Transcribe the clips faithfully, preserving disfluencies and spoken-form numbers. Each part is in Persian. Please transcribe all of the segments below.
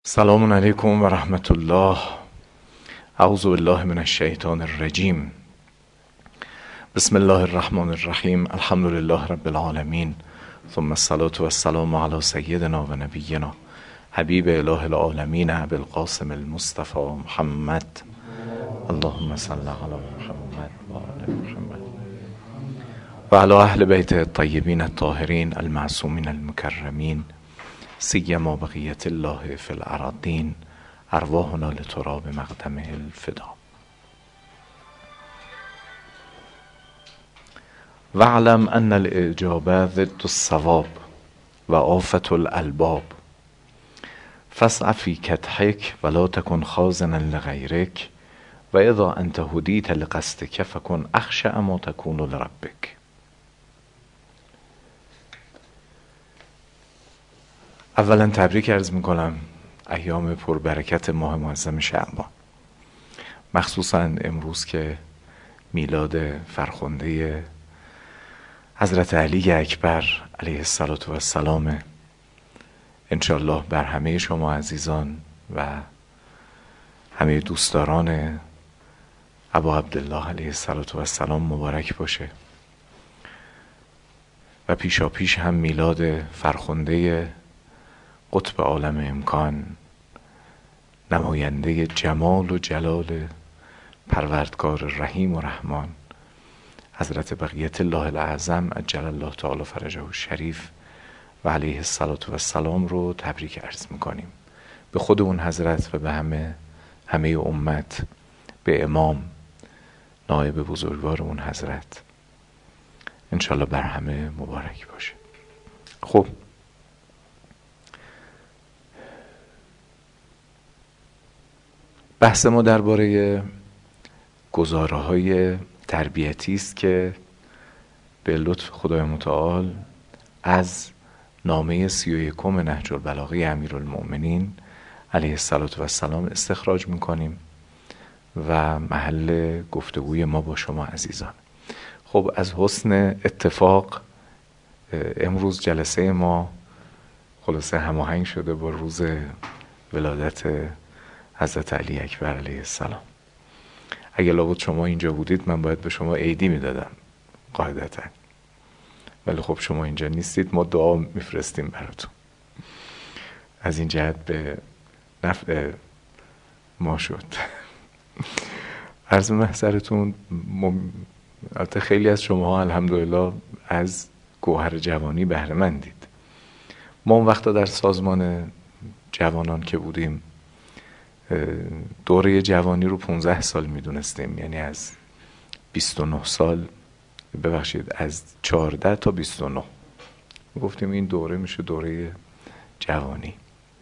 سلام علیکم و رحمت الله. اعوذ بالله من الشیطان الرجیم. بسم الله الرحمن الرحیم. الحمد لله رب العالمین، ثم الصلاة و السلام علی سیدنا و نبینا حبیب اله العالمین ابی القاسم المصطفى محمد. اللهم صل علی محمد و آل محمد و علی اهل بیت الطیبین الطاهرین المعصومین المکرمین، سیما بقیت الله فی الارضین، ارواحنا لتراب مقدمه الفدا. واعلم ان الاعجاب ضد الصواب و آفة الالباب، فاسع فی کدحک ولا تکن خازنا لغیرک، و اذا انت هدیت لقصدک فکن اخشع ما تکون لربک. اولا تبریک عرض میکنم ایام پربرکت ماه معظم شعبان، مخصوصا امروز که میلاد فرخنده حضرت علی اکبر علیه السلام. انشالله بر همه شما عزیزان و همه دوستداران ابا عبدالله علیه السلام مبارک باشه و پیشا پیش هم میلاد فرخنده قطب عالم امکان، نماینده جمال و جلال پروردگار رحیم و رحمان حضرت بقیت الله الاعظم عجل الله تعالی فرجه الشریف و علیه السلام رو تبریک عرض میکنیم به خود اون حضرت و به همه همه امت، به امام نایب بزرگوار اون حضرت. انشالله بر همه مبارک باشه. خب بحث ما درباره گزاره‌های تربیتی است که به لطف خدای متعال از نامه سی و یکم نهج البلاغه امیرالمؤمنین علیه السلام استخراج میکنیم و محل گفتگوی ما با شما عزیزان. خب از حسن اتفاق امروز جلسه ما خلاصه هماهنگ شده با روز ولادت حضرت علی اکبر علیه السلام. اگه لابد شما اینجا بودید من باید به شما عیدی میدادم قاعدتا، ولی خب شما اینجا نیستید، ما دعا میفرستیم براتون. از این جهت به نفع ما شد. عرض محضرتون، البته خیلی از شما الحمدلله از گوهر جوانی بهره مندید. ما اون وقتا در سازمان جوانان که بودیم دوره جوانی رو پونزده سال میدونستیم، یعنی از بیست و نه سال، ببخشید از چهارده تا بیست و نه گفتیم این دوره میشه دوره جوانی.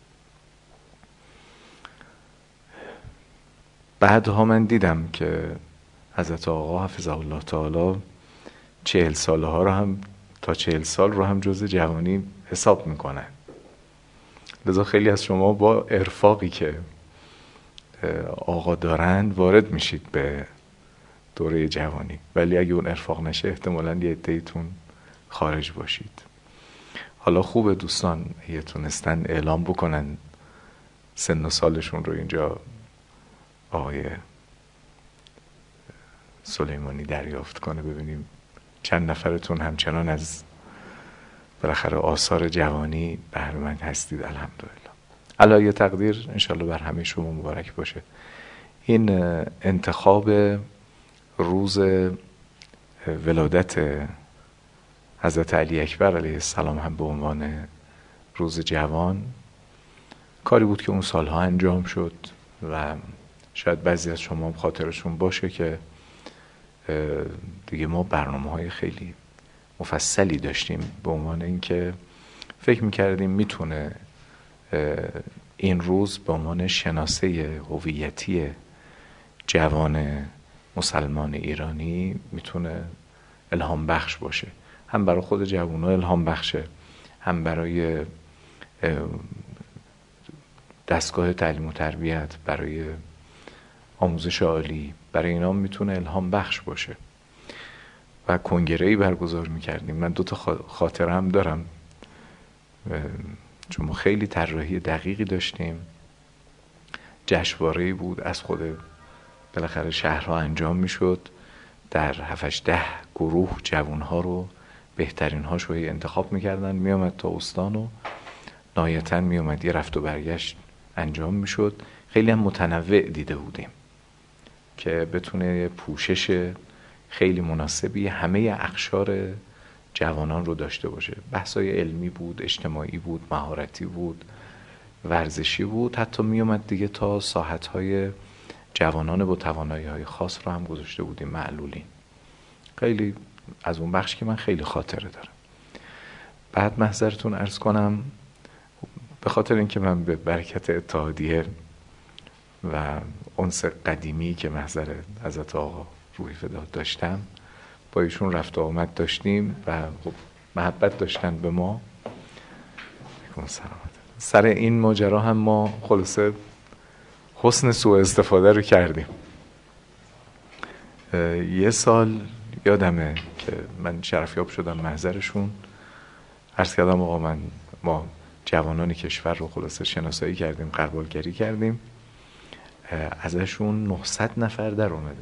بعدها من دیدم که حضرت آقا حفظه الله تعالی چهل ساله ها رو هم تا چهل سال رو هم جز جوانی حساب میکنن. لذا خیلی از شما با ارفاقی که آقا دارند وارد میشید به دوره جوانی، ولی اگه اون ارفاق نشه احتمالاً یه عده‌ایتون خارج باشید. حالا خوبه دوستان اگه تونستن اعلام بکنن سن و سالشون رو اینجا آقای سلیمانی دریافت کنه، ببینیم چند نفرتون همچنان از بالاخره آثار جوانی بهره‌مند هستید. الحمدلله. علایه تقدیر انشالله بر همه شما مبارک باشه. این انتخاب روز ولادت حضرت علی اکبر علیه السلام هم به عنوان روز جوان کاری بود که اون سالها انجام شد و شاید بعضی از شما خاطرشون باشه که دیگه ما برنامه های خیلی مفصلی داشتیم به عنوان اینکه فکر میکردیم میتونه این روز به عنوان شناسه هویتی جوان مسلمان ایرانی میتونه الهام بخش باشه، هم برای خود جوان‌ها الهام بخشه، هم برای دستگاه تعلیم و تربیت، برای آموزش عالی، برای اینا میتونه الهام بخش باشه. و کنگره‌ای برگزار میکردیم. من دو تا خاطره هم دارم چون ما خیلی طراحی دقیقی داشتیم جشنواره‌ای بود از خود بالاخره شهرها انجام میشد. در هفتش ده گروه جوانها رو بهترین هاش رو انتخاب میکردن، میامد تا استان و نهایتاً میامد یه رفت و برگشت انجام میشد. خیلی هم متنوع دیده بودیم که بتونه پوشش خیلی مناسبی همه اقشار جوانان رو داشته باشه. بحثای علمی بود، اجتماعی بود، مهارتی بود، ورزشی بود، حتی میومد دیگه تا ساحت‌های جوانان با توانایی‌های خاص رو هم گذاشته بودیم، معلولین. خیلی از اون بخش که من خیلی خاطره دارم. بعد محضرتون عرض کنم به خاطر اینکه من به برکت اتحادیه و انس قدیمی که محضر حضرت آقا روحی فدا داشتم با ایشون رفت و آمد داشتیم و خب محبت داشتن به ما، سر این ماجرا هم ما خلاصه حسن سوء استفاده رو کردیم. یه سال یادمه که من شرفیاب شدم محضرشون، عرض کردم آقا من ما جوانان کشور رو خلاصه شناسایی کردیم، قربالگری کردیم، ازشون نهصد نفر در اومده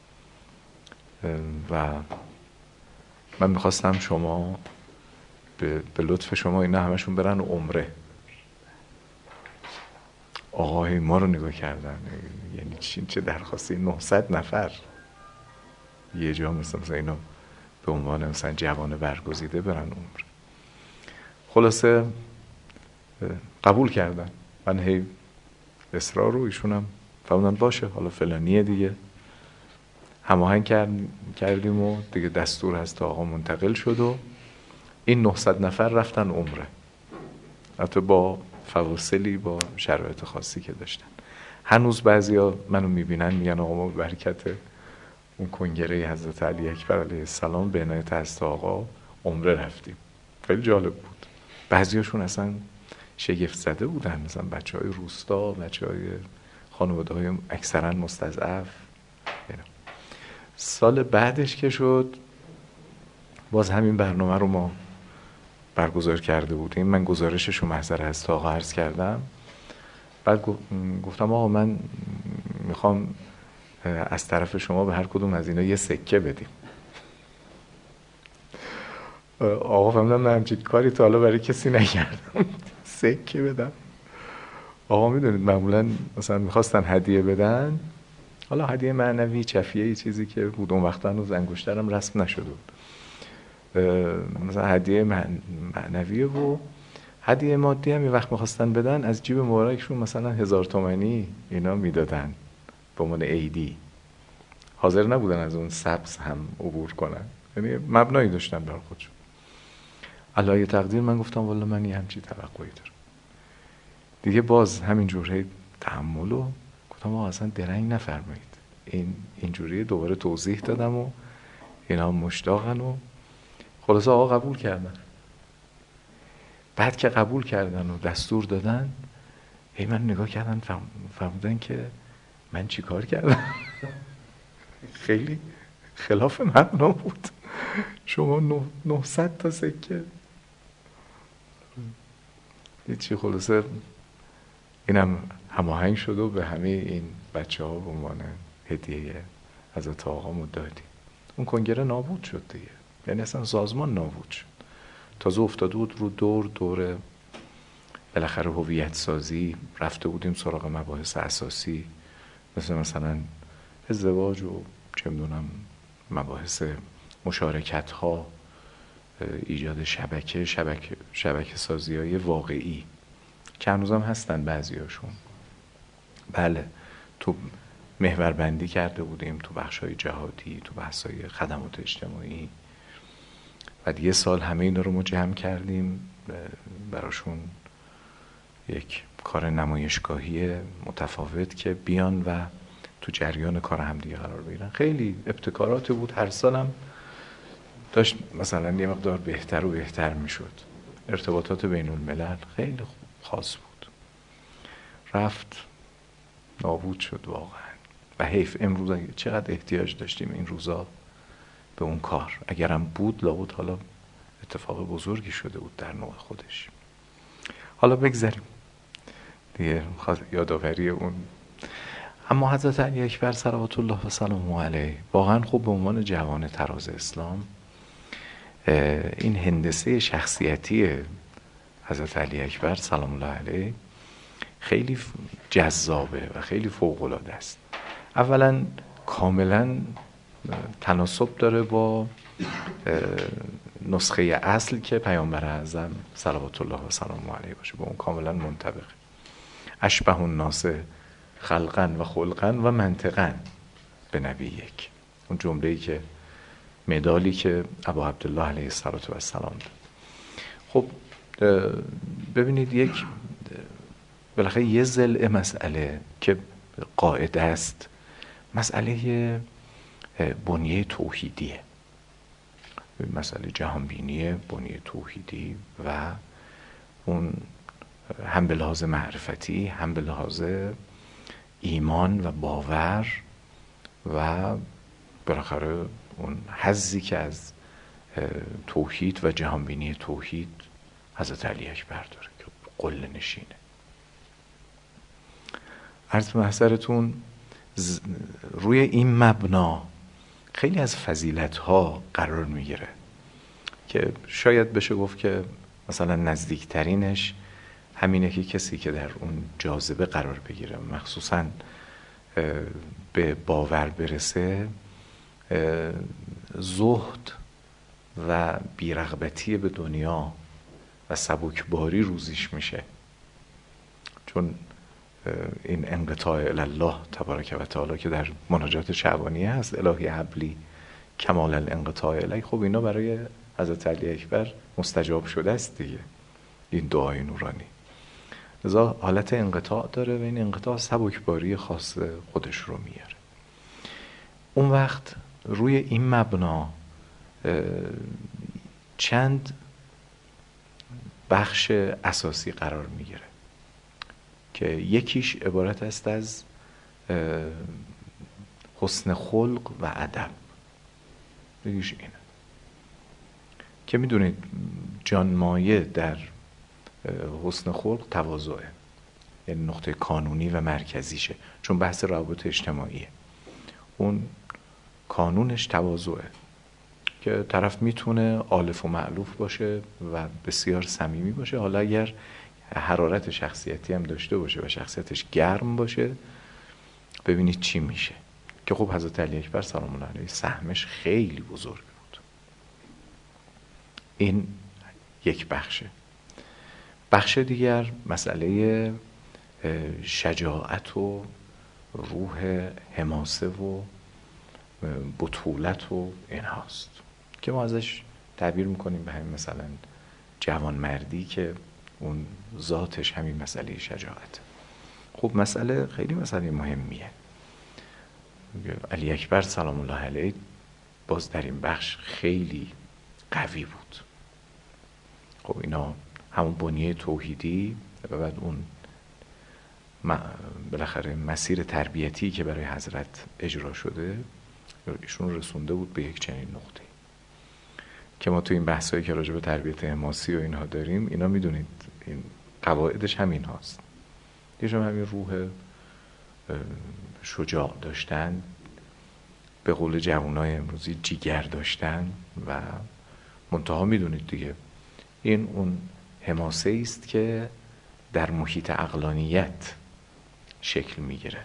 و من میخواستم شما به, به لطف شما اینا همشون برن عمره. آقای ما رو نگاه کردن، یعنی چی، چه درخواستی؟ نهصد نفر یه جا مثلا, مثلا اینا به عنوان مثلا جوان برگزیده برن عمره. خلاصه قبول کردن. من هی اصرار رو ایشونم فرمودن باشه حالا فلانیه دیگه، هماهنگ کردیم و دیگه دستور هست تا آقا منتقل شد و این نهصد نفر رفتن عمره، حتی با فواصلی، با شرایط خاصی که داشتن. هنوز بعضیا منو میبینن میگن آقا ما برکت اون کنگره حضرت علی اکبر علیه السلام به عنایت حضرت آقا عمره رفتیم. خیلی جالب بود. بعضیاشون اصلا شگفت زده بودن، مثلا بچه های روستا، بچه های خانواده های اکثرا مستضعف. سال بعدش که شد باز همین برنامه رو ما برگزار کرده بودیم. من گزارشش رو محضر حضرت آقا عرض کردم. بعد گفتم آقا من میخوام از طرف شما به هر کدوم از اینا یه سکه بدیم. آقا فهمیدم من همچین کاری تا حالا برای کسی نکردم. سکه بدم. آقا میدونید معمولا مثلا میخواستن هدیه بدن، حالا هدیه معنوی چفیه ای چیزی که بود اون وقتا هنوز انگشترم رسم نشده بود، مثلا هدیه معنوی و هدیه مادی هم یه وقت میخواستن بدن از جیب مبارکشون مثلا هزار تومانی اینا میدادن به عنوان عیدی. حاضر نبودن از اون سبز هم عبور کنن، یعنی مبنایی داشتن برای خودشون. علایه تقدیر من گفتم والا من یه همچی توقعی دارم دیگه. باز همین جوره تحمل و گفتم آقا اصلا درنگ نفرمایید، این اینجوری دوباره توضیح دادم و اینا مشتاقن و خلاصه آقا قبول کردن. بعد که قبول کردن و دستور دادن هی من نگاه کردن فهمیدن که من چی کار کردم. خیلی خلاف معنا بود. شما نهصد تا سکه هیچی. خلاصه اینم هماهنگ شد و به همه این بچه ها به عنوان هدیه حضرت آقا دادیم. اون کنگره نابود شد دیگه، یعنی اصلا سازمان نابود شد. تازه افتاده بود رو دور دور بالاخره هویت سازی، رفته بودیم سراغ مباحث اساسی مثل مثلا ازدواج و چه میدونم مباحث مشارکت ها، ایجاد شبکه شبکه شبکه سازی های واقعی که هنوزم هستن بعضیاشون. بله تو محور بندی کرده بودیم تو بخش های جهادی، تو بحث های خدمات اجتماعی. بعد یه سال همه اینا رو ما جمع کردیم براشون یک کار نمایشگاهی متفاوت که بیان و تو جریان کار همدیگه قرار بگیرن. خیلی ابتکارات بود. هر سالم داشت مثلا یه مقدار بهتر و بهتر میشد. ارتباطات بین الملل خیلی خاص بود. رفت نابود شد واقعا و حیف. امروز چقدر احتیاج داشتیم این روزا به اون کار. اگرم بود لابد حالا اتفاق بزرگی شده بود در نوع خودش. حالا بگذاریم دیگه. یادآوری اون اما حضرت علی اکبر صلوات الله و سلامه علیه واقعا خوب به عنوان جوان تراز اسلام این هندسه شخصیتی حضرت علی اکبر سلام الله علیه خیلی جذابه و خیلی فوق العاده است. اولا کاملا تناسب داره با نسخه اصل که پیامبر اعظم صلوات الله و سلامه علیه باشه، با اون کاملا منطبقه. اشبه الناس خلقا و خلقا و منطقا به نبی یک، اون جمله‌ای که مدالی که ابا عبدالله علیه السلام داد. خب ببینید یک بالاخره یه ضلع مسئله که قاعده است، مسئله بنیه توحیدیه، مسئله جهانبینی بنیه توحیدی و اون هم به لحاظ معرفتی هم به لحاظ ایمان و باور و بالاخره اون حظی که از توحید و جهانبینی توحید حضرت علی اکبر داره که قله نشینه. عرض به محضرتون روی این مبنا خیلی از فضیلت ها قرار میگیره که شاید بشه گفت که مثلا نزدیکترینش همینه که کسی که در اون جاذبه قرار بگیره، مخصوصا به باور برسه، زهد و بیرغبتی به دنیا و سبکباری روزیش میشه، چون این انقطاع الله تبارک و تعالی که در مناجات شعبانیه هست، الهی حبلی کمال الانقطاع الی، خب اینا برای حضرت علی اکبر مستجاب شده است دیگه، این دعای نورانی. لذا حالت انقطاع داره و این انقطاع سبکباری خاص خودش رو میاره. اون وقت روی این مبنا چند بخش اساسی قرار میگیره که یکیش عبارت است از حسن خلق و ادب. یکیش اینه که میدونید جانمایه در حسن خلق تواضعه، یعنی نقطه کانونی و مرکزیشه، چون بحث روابط اجتماعیه. اون کانونش تواضعه که طرف میتونه آلف و مألوف باشه و بسیار صمیمی باشه، حالا اگر حرارت شخصیتی هم داشته باشه و شخصیتش گرم باشه ببینید چی میشه. که خب حضرت علی اکبر سلام الله علیه سهمش خیلی بزرگ بود. این یک بخشه. بخش دیگر مسئله شجاعت و روح حماسه و بطولت و این هاست که ما ازش تعبیر میکنیم به همین مثلا جوانمردی که اون ذاتش همین مسئله شجاعت. خب مسئله خیلی مسئله مهمیه. علی اکبر سلام الله علیه باز در این بخش خیلی قوی بود. خب اینا همون بنیه توحیدی و بعد اون بالاخره مسیر تربیتی که برای حضرت اجرا شده ایشون رسونده بود به یک چنین نقطه که ما تو این بحثایی که راجع به تربیت حماسی و اینها داریم، اینا میدونید این قواعدش همین هاست. یه همین روح شجاع داشتن، به قول جوانای امروزی جیگر داشتن و منتها میدونید دیگه این اون حماسه است که در محیط عقلانیت شکل میگیره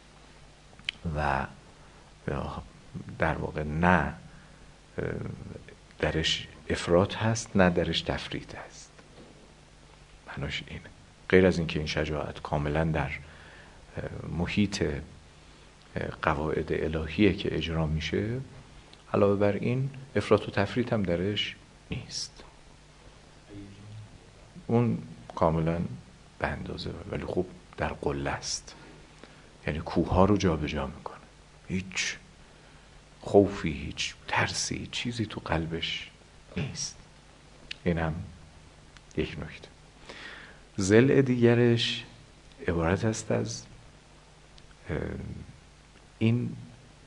و در واقع نه درش افراط هست نه درش تفریط هست. معناش اینه. غیر از اینکه این شجاعت کاملا در محیط قواعد الهیه که اجرا میشه، علاوه بر این افراط و تفریط هم درش نیست. اون کاملا به اندازه، ولی خب در قله است، یعنی کوه ها رو جا به جا میکنه، هیچ خوفی هیچ ترسی چیزی تو قلبش نیست. این هم یک نکته. ضلع دیگرش عبارت است از این،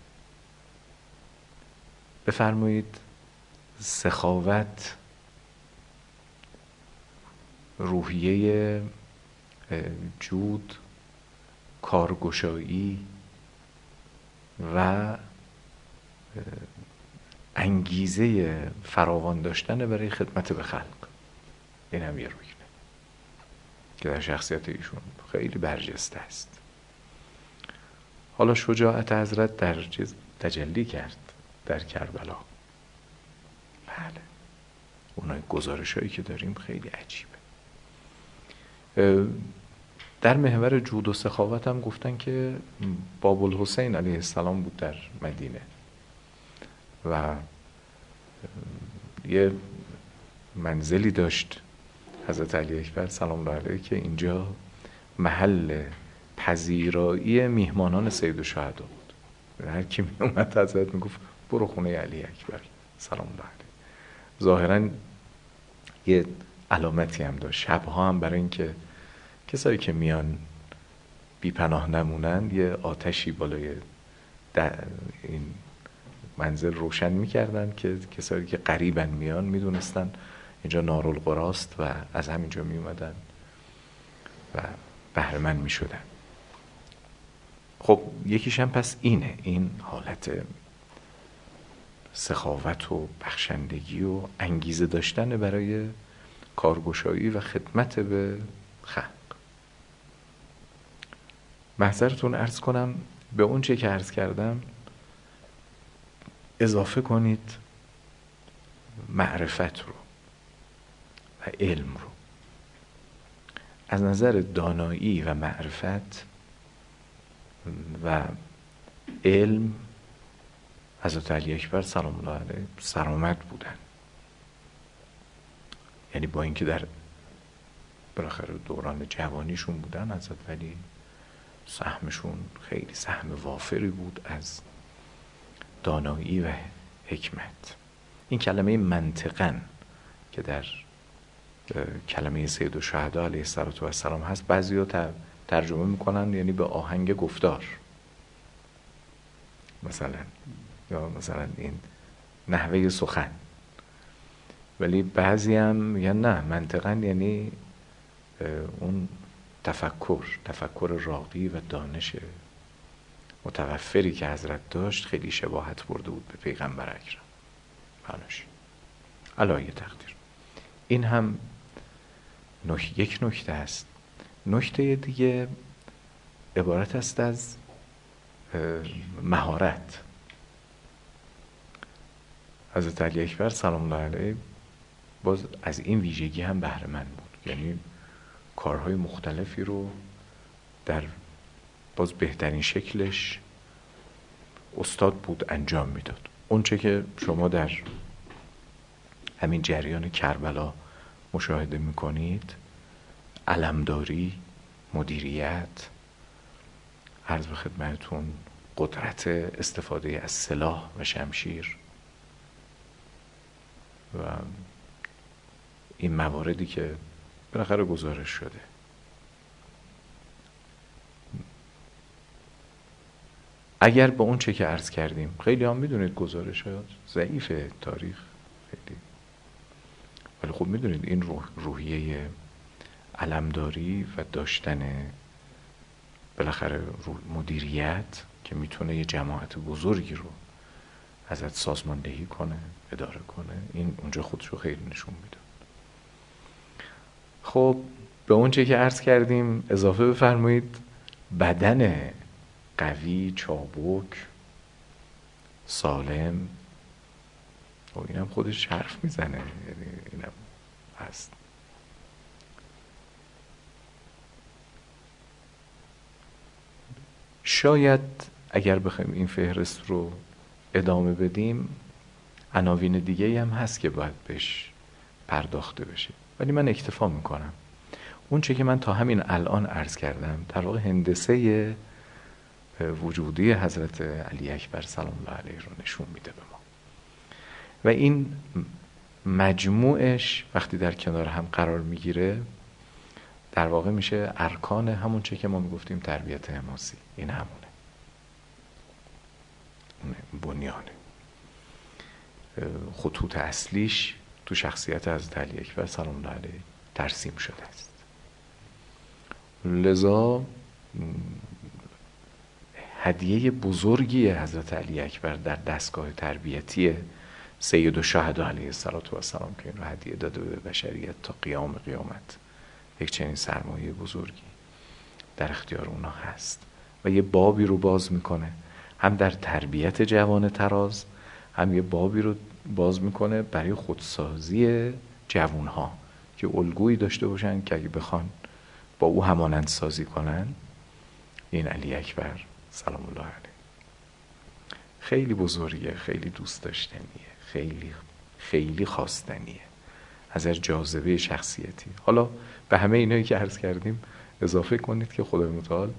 بفرمایید سخاوت، روحیه جود، کارگشایی، و انگیزه فراوان داشتن برای خدمت به خلق. این هم یه روینه که در شخصیت ایشون خیلی برجسته است. حالا شجاعت حضرت در چیز تجلی کرد در کربلا. بله، اونای گزارش هایی که داریم خیلی عجیبه. در محور جود و سخاوت هم گفتن که باب الحسین علیه السلام بود در مدینه و یه منزلی داشت حضرت علی اکبر سلام الله علیه که اینجا محل پذیرایی میهمانان سید الشهدا بود. هر کی می اومد حضرت میگفت برو خونه علی اکبر سلام الله علیه. ظاهرا یه علامتی هم داشت. شبها هم برای اینکه کسایی که میان بی پناه نمونن یه آتشی بالای این منزل روشن میکردن که کسایی که قریبا میان میدونستن اینجا نارالقراست و از همینجا میومدن و بهره‌مند میشدن. خب یکیش هم پس اینه، این حالت سخاوت و بخشندگی و انگیزه داشتن برای کارگشایی و خدمت به خلق. محضرتون عرض کنم به اون چه که عرض کردم اضافه کنید معرفت رو و علم رو. از نظر دانایی و معرفت و علم حضرت علی اکبر سلام الله علیه سرآمد بودن. یعنی با اینکه در بالاخره دوران جوانیشون بودن، حضرت علی سهمشون خیلی سهم وافری بود از دانایی و حکمت. این کلمه منطقاً که در کلمه سید الشهدا علیه السلام هست، بعضی‌ها ترجمه میکنن یعنی به آهنگ گفتار مثلا، یا مثلا این نحوه سخن، ولی بعضی هم میگن نه، منطقاً یعنی اون تفکر تفکر راقی و دانش متوفری که حضرت داشت خیلی شباهت برده بود به پیغمبر اکرم پناهی علایه تقدیر. این هم نک... یک نکته است. نکته دیگه عبارت است از مهارت. حضرت علی اکبر سلام الله علیه باز از این ویژگی هم بهره مند بود، یعنی کارهای مختلفی رو در باز بهترین شکلش استاد بود انجام میداد. اون چه که شما در همین جریان کربلا مشاهده میکنید، علمداری، مدیریت، عرض به خدمتون قدرت استفاده از سلاح و شمشیر و این مواردی که بالاخره گزارش شده. اگر به اون چه که عرض کردیم، خیلی هم میدونید گزارشات ضعیفه تاریخ خیلی، ولی خب میدونید این روح روحیه علمداری و داشتن بالاخره مدیریت که میتونه یه جماعت بزرگی رو ازت سازماندهی کنه، اداره کنه، این اونجا خودشو خیلی نشون میده. خب به اون چه که عرض کردیم اضافه بفرمایید بدن قوی، چابک، سالم. و اینم خودش حرف میزنه، یعنی اینم هست. شاید اگر بخوایم این فهرست رو ادامه بدیم عناوین دیگه هم هست که باید بهش پرداخته بشه، ولی من اکتفا میکنم. اون چه که من تا همین الان عرض کردم در واقع هندسه وجودی حضرت علی اکبر سلام الله علیه رو نشون میده به ما، و این مجموعش وقتی در کنار هم قرار میگیره در واقع میشه ارکان همون چه که ما میگفتیم تربیت حماسی. این همونه، بنیانه، خطوط اصلیش تو شخصیت حضرت علی اکبر سلام الله علیه ترسیم شده است. لذا هدیه بزرگی حضرت علی اکبر در دستگاه تربیتی سید الشهدا علیه السلام که این رو هدیه داده به بشریت تا قیام قیامت. یک چنین سرمایه بزرگی در اختیار اونا هست و یه بابی رو باز میکنه، هم در تربیت جوان تراز، هم یه بابی رو باز میکنه برای خودسازی جوانها که الگویی داشته باشن که اگه بخوان با او همانند سازی کنن. این علی اکبر سلام الله علیه خیلی بزرگه، خیلی دوست داشتنیه، خیلی خیلی خواستنیه، ازش جاذبه شخصیتی. حالا به همه اینایی که عرض کردیم اضافه کنید که خدای متعال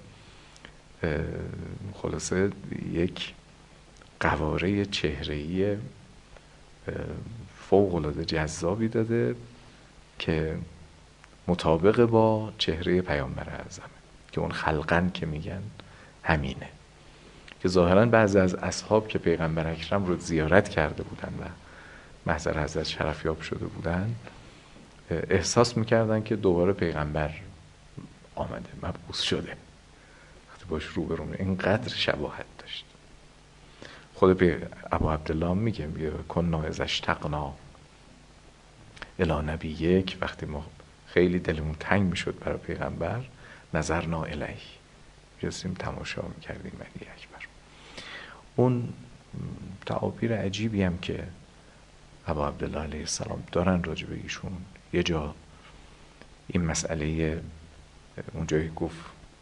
خلاصه یک قواره چهره‌ای فوق‌العاده جذابی داده که مطابق با چهره پیامبر اعظمه که اون خلقن که میگن همینه، که ظاهراً بعضی از اصحاب که پیغمبر اکرم رو زیارت کرده بودن و محضر حضرت شرفیاب شده بودن احساس میکردن که دوباره پیغمبر آمده، مبعوث شده. وقتی باش روبرو میشه اینقدر شباهت داشت. خود ابو عبدالله میگه میگه کنا اذا اشتقنا الی نبی یک، وقتی ما خیلی دلمون تنگ میشد برای پیغمبر نظرنا الیه، جستیم تماشا میکردیم علی اکبر. اون تعابیر عجیبی هم که ابو عبدالله علیه السلام دارن راجع به ایشون، یه جا این مسئله اونجایی گفت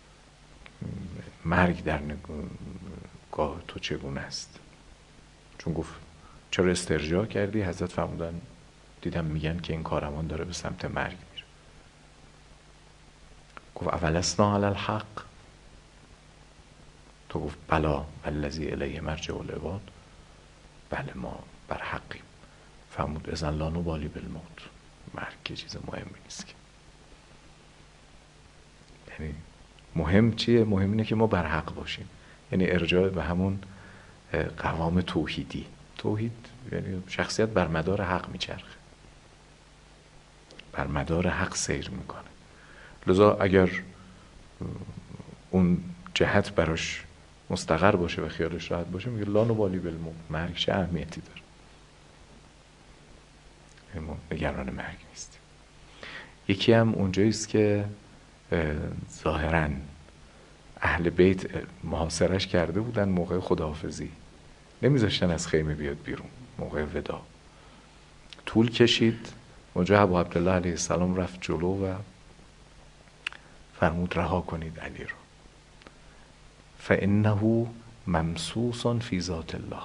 مرگ در نگاه تو چگونه است، چون گفت چرا استرجاع کردی؟ حضرت فرمودن دیدم میگن که این کارمان داره به سمت مرگ میره. گفت اولسنا علی الحق؟ تو گفت بلا والذی الیه مرجع العباد، بله ما بر حقیم. فرمود اذن لا نبالی بالموت، مرگ که چیز مهمی نیست که. یعنی مهم چیه؟ مهم اینه که ما بر حق باشیم، یعنی ارجاع به همون قوام توحیدی. توحید یعنی شخصیت بر مدار حق میچرخه، بر مدار حق سیر میکنه. لذا اگر اون جهت براش مستقر باشه و خیالش راحت باشه میگه لا نبالی بالموت، مرگ چه اهمیتی داره، ما نگران مرگ نیستیم. یکی هم اونجاییست که ظاهراً اهل بیت محاصرش کرده بودن موقع خداحافظی، نمیذاشتن از خیمه بیاد بیرون. موقع ودا طول کشید، اونجا ابو عبدالله علیه السلام رفت جلو و فرمود رها کنید علی رو، فانه ممسوس فی ذات الله،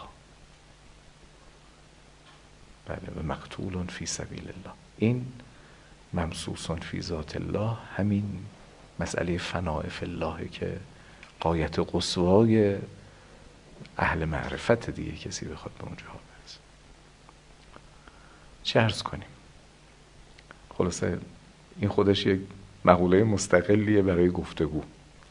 بله و مقتول فی سبیل الله. این ممسوس فی ذات الله همین مسئله فناء فی الله که غایت قصوای اهل معرفت دیگه، کسی بخواد به اونجا برسه. چه عرض کنیم؟ خلاصه این خودش یک مقوله مستقلیه برای گفتگو.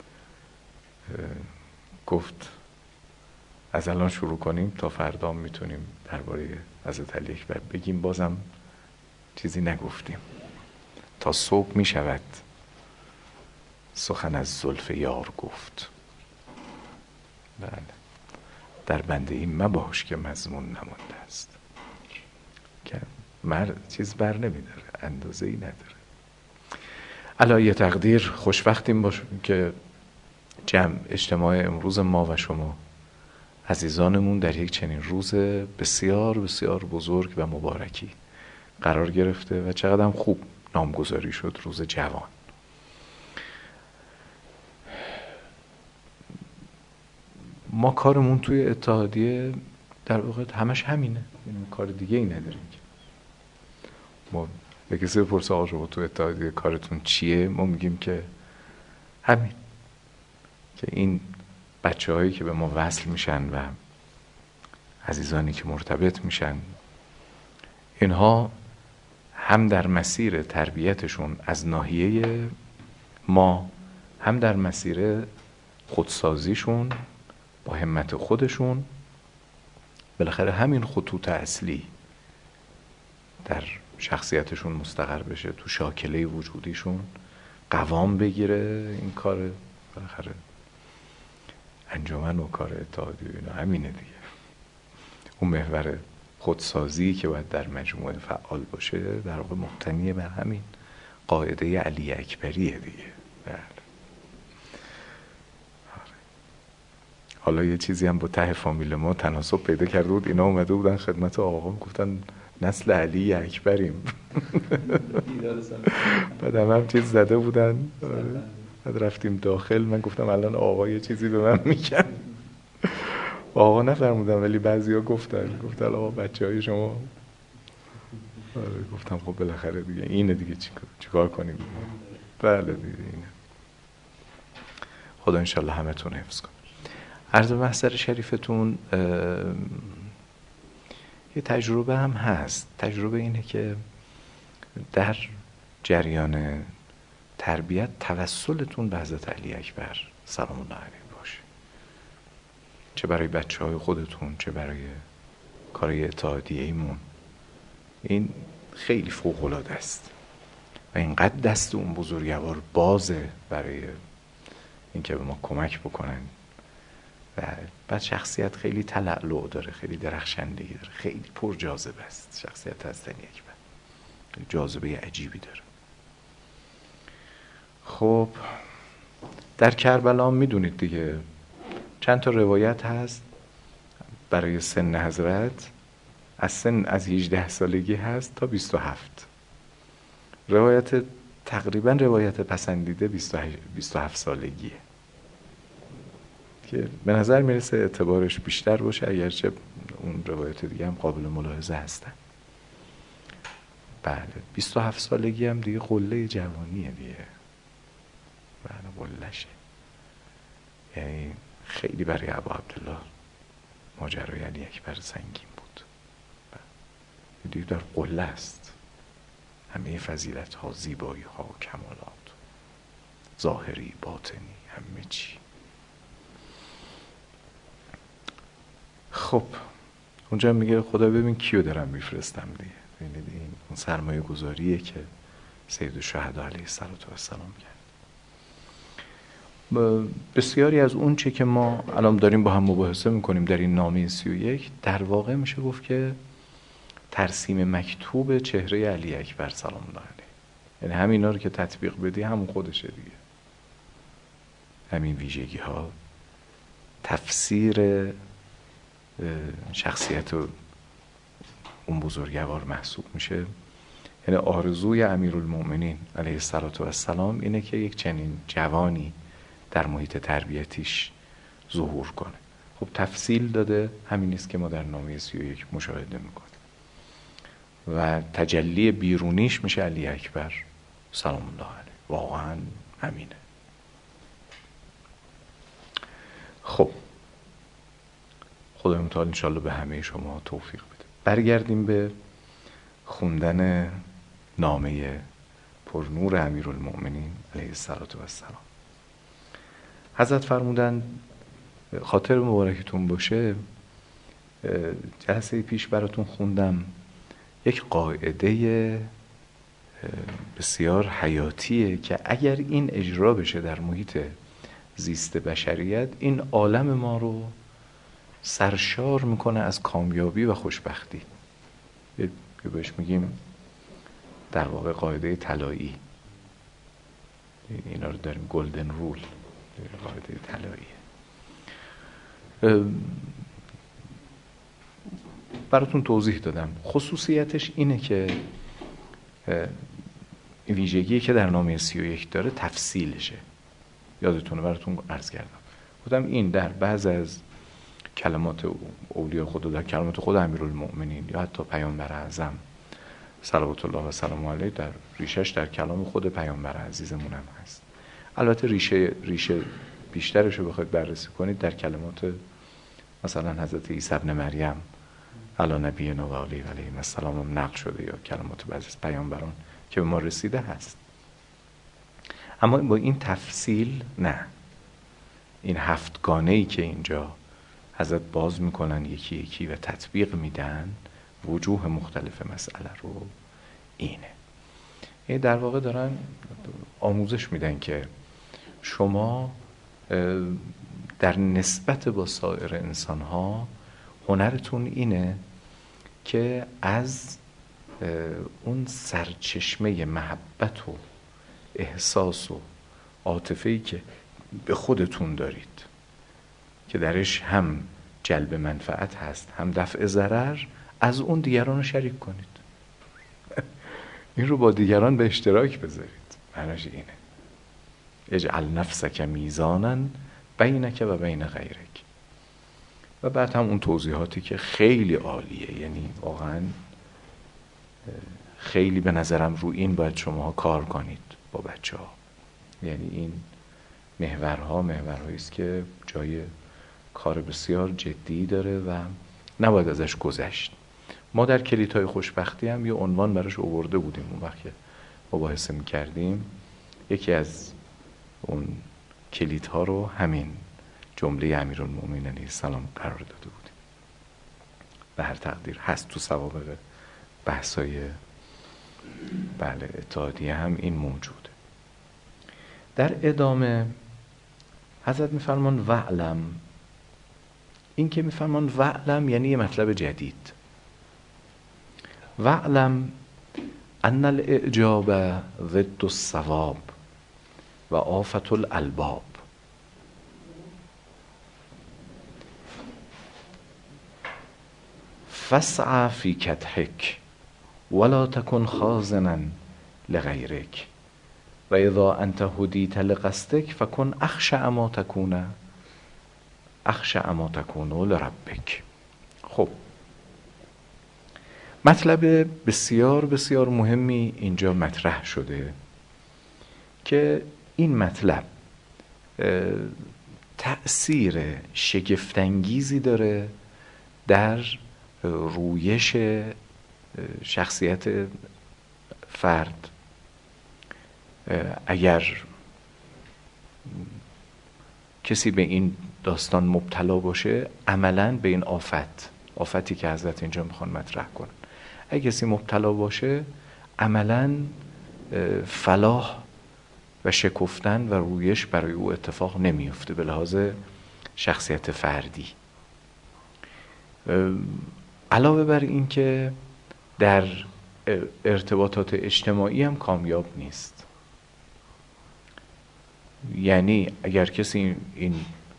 گفت از الان شروع کنیم تا فردا میتونیم درباره حضرت علی اکبر بگیم، بازم چیزی نگفتیم. تا صبح میشود سخن از زلف یار گفت. بله، در بنده این مباش که مضمون نمانده است. که مر چیز بر نمیداره، اندازه ای نداره. علایه تقدیر خوشوقتیم باشیم که جمع اجتماع امروز ما و شما عزیزانمون در یک چنین روز بسیار بسیار بزرگ و مبارکی قرار گرفته و چقدر هم خوب نامگذاری شد روز جوان. ما کارمون توی اتحادیه در واقع همش همینه، یعنی کار دیگه ای نداریم. ما به کسی بپرسه آقا شما تو اتحادیه کارتون چیه، ما میگیم که همین، که این بچه هایی که به ما وصل میشن و عزیزانی که مرتبط میشن، اینها هم در مسیر تربیتشون از ناحیه ما، هم در مسیر خودسازیشون با همت خودشون، بالاخره همین خطوط اصلی در شخصیتشون مستقر بشه، تو شاکله وجودیشون قوام بگیره. این کار بالاخره انجمن و کار اتحادیه اینا همینه دیگه. اون محور خودسازی که باید در مجموعه فعال باشه در واقع مبتنی بر همین قاعده علی اکبریه دیگه. بله. حالا یه چیزی هم با ته فامیل ما تناسب پیدا کرده بود، اینا اومده بودن خدمت آقا گفتن نسل علی اکبریم. بعد هم هم چیز زده بودن، بعد رفتیم داخل، من گفتم الان آقا یه چیزی به من میگن. آقا نفرمودن ولی بعضی ها گفتن گفتن آقا بچه های شما. گفتم خب بالاخره دیگه اینه دیگه، چیکار کنیم. بله دیگه اینه. خدا انشالله همه تون حفظ کنه. عرض محضر شریفتون یه تجربه هم هست. تجربه اینه که در جریان تربیت توسلتون به حضرت علی اکبر سلام الله علیه باشه، چه برای بچه های خودتون چه برای کارهای اتحادیه ایمون. این خیلی فوق العاده است و اینقدر دست اون بزرگوار بازه برای اینکه به ما کمک بکنن. و بعد شخصیت خیلی تلألؤ داره، خیلی درخشندگی داره، خیلی پر جاذبه است شخصیت حضرت علی اکبر، جاذبه عجیبی داره. خب در کربلا میدونید دیگه چند تا روایت هست برای سن حضرت، از سن از هجده سالگی هست تا بیست و هفت. روایت تقریبا روایت پسندیده بیست و هفت سالگیه که به نظر میرسه اعتبارش بیشتر باشه، اگرچه اون روایت دیگه هم قابل ملاحظه هستن. بله بیست و هفت سالگی هم دیگه قله جوانیه دیگه. بله قلهشه. یعنی خیلی برای ابا عبدالله ماجرای علی اکبر سنگین بود. بله. دیگه در قله است همه فضیلت ها، زیبایی ها و کمالات، ظاهری باطنی همه چی. خب اونجا میگه خدا ببین کیو دارم میفرستم دیگه. ببینید این اون سرمایه گذاریه که سید الشهدا علیه السلام کرد. بسیاری از اون چه که ما الان داریم با هم مباحثه میکنیم در این نامه سی و یک در واقع میشه گفت که ترسیم مکتوب چهره علی اکبر سلام الله علیه. یعنی همینا رو که تطبیق بدی همون خودشه دیگه. همین ویژگی ها تفسیر شخصیت اون بزرگوار محسوب میشه. یعنی آرزوی امیرالمؤمنین علیه السلام اینه که یک چنین جوانی در محیط تربیتیش ظهور کنه. خب تفصیل داده، همین نیست که ما در نامه سی و یک مشاهده میکنیم و تجلی بیرونیش میشه علی اکبر سلام الله علیه. واقعا همینه. خب خدای متعال انشالله به همه شما توفیق بده. برگردیم به خوندن نامه پرنور امیرالمؤمنین علیه السلام. حضرت فرمودن خاطر مبارکتون باشه، جلسه پیش براتون خوندم یک قاعده بسیار حیاتیه که اگر این اجرا بشه در محیط زیست بشریت، این عالم ما رو سرشار میکنه از کامیابی و خوشبختی. که بهش میگیم در واقع قاعده طلایی. اینا رو داریم گلدن رول، قاعده طلاییه. براتون توضیح دادم. خصوصیتش اینه که این ویژگی که در نامه سی و یک داره تفصیلشه. یادتونه براتون عرض کردم گفتم این در بعض از کلمات اولیاء خدا، در کلمات خود امیرالمؤمنین یا حتی پیامبر اعظم صلوات الله و سلام علیه، در ریشش در کلام خود پیامبر عزیزمون هم هست. البته ریشه ریشه بیشترش رو بخواید بررسی کنید در کلمات مثلا حضرت عیسی ابن مریم علی نبینا و علیه السلام نقل شده یا کلمات بعضی از پیامبران که به ما رسیده هست. اما با این تفصیل نه. این هفتگانه‌ای که اینجا حضرت باز میکنن یکی یکی و تطبیق میدن وجوه مختلف مسئله رو اینه. این در واقع دارن آموزش میدن که شما در نسبت با سایر انسان ها هنرتون اینه که از اون سرچشمه محبت و احساس و عاطفه‌ای که به خودتون دارید که درش هم جلب منفعت هست هم دفع ضرر، از اون دیگران رو شریک کنید. این رو با دیگران به اشتراک بذارید. معناش اینه اجعل نفسک میزانا بینک و بین غیرک. و بعد هم اون توضیحاتی که خیلی عالیه، یعنی واقعا خیلی به نظرم رو این باید شما کار کنید با بچه ها. یعنی این محورها محورهایی است که جای کار بسیار جدی داره و نباید ازش گذشت. ما در کلیدهای خوشبختی هم یه عنوان براش آورده بودیم اون وقت که مباحثه می‌کردیم. یکی از اون کلیدها رو همین جمله امیرالمومنین علیه السلام قرار داده بودیم. به هر تقدیر هست تو سوابق بحثای بله اتحادیه هم این موجوده. در ادامه حضرت میفرمان وعلم. این که میفرمان وعلم یعنی یه مطلب جدید. وعلم ان الاعجاب ضد الصواب و آفت الالباب. فاسع فی کدحک ولا تکن خازنا لغیرک و اذا انت هدیت لقصدک فکن اخشع ما تکون اخشع ما تکون لربک. خب مطلب بسیار بسیار مهمی اینجا مطرح شده که این مطلب تأثیر شگفت‌انگیزی داره در رویش شخصیت فرد. اگر کسی به این داستان مبتلا باشه عملاً به این آفت آفتی که حضرت اینجا میخوان مطرح کنن، اگه کسی مبتلا باشه عملاً فلاح و شکفتن و رویش برای او اتفاق نمیفته به لحاظ شخصیت فردی. علاوه بر این که در ارتباطات اجتماعی هم کامیاب نیست. یعنی اگر کسی این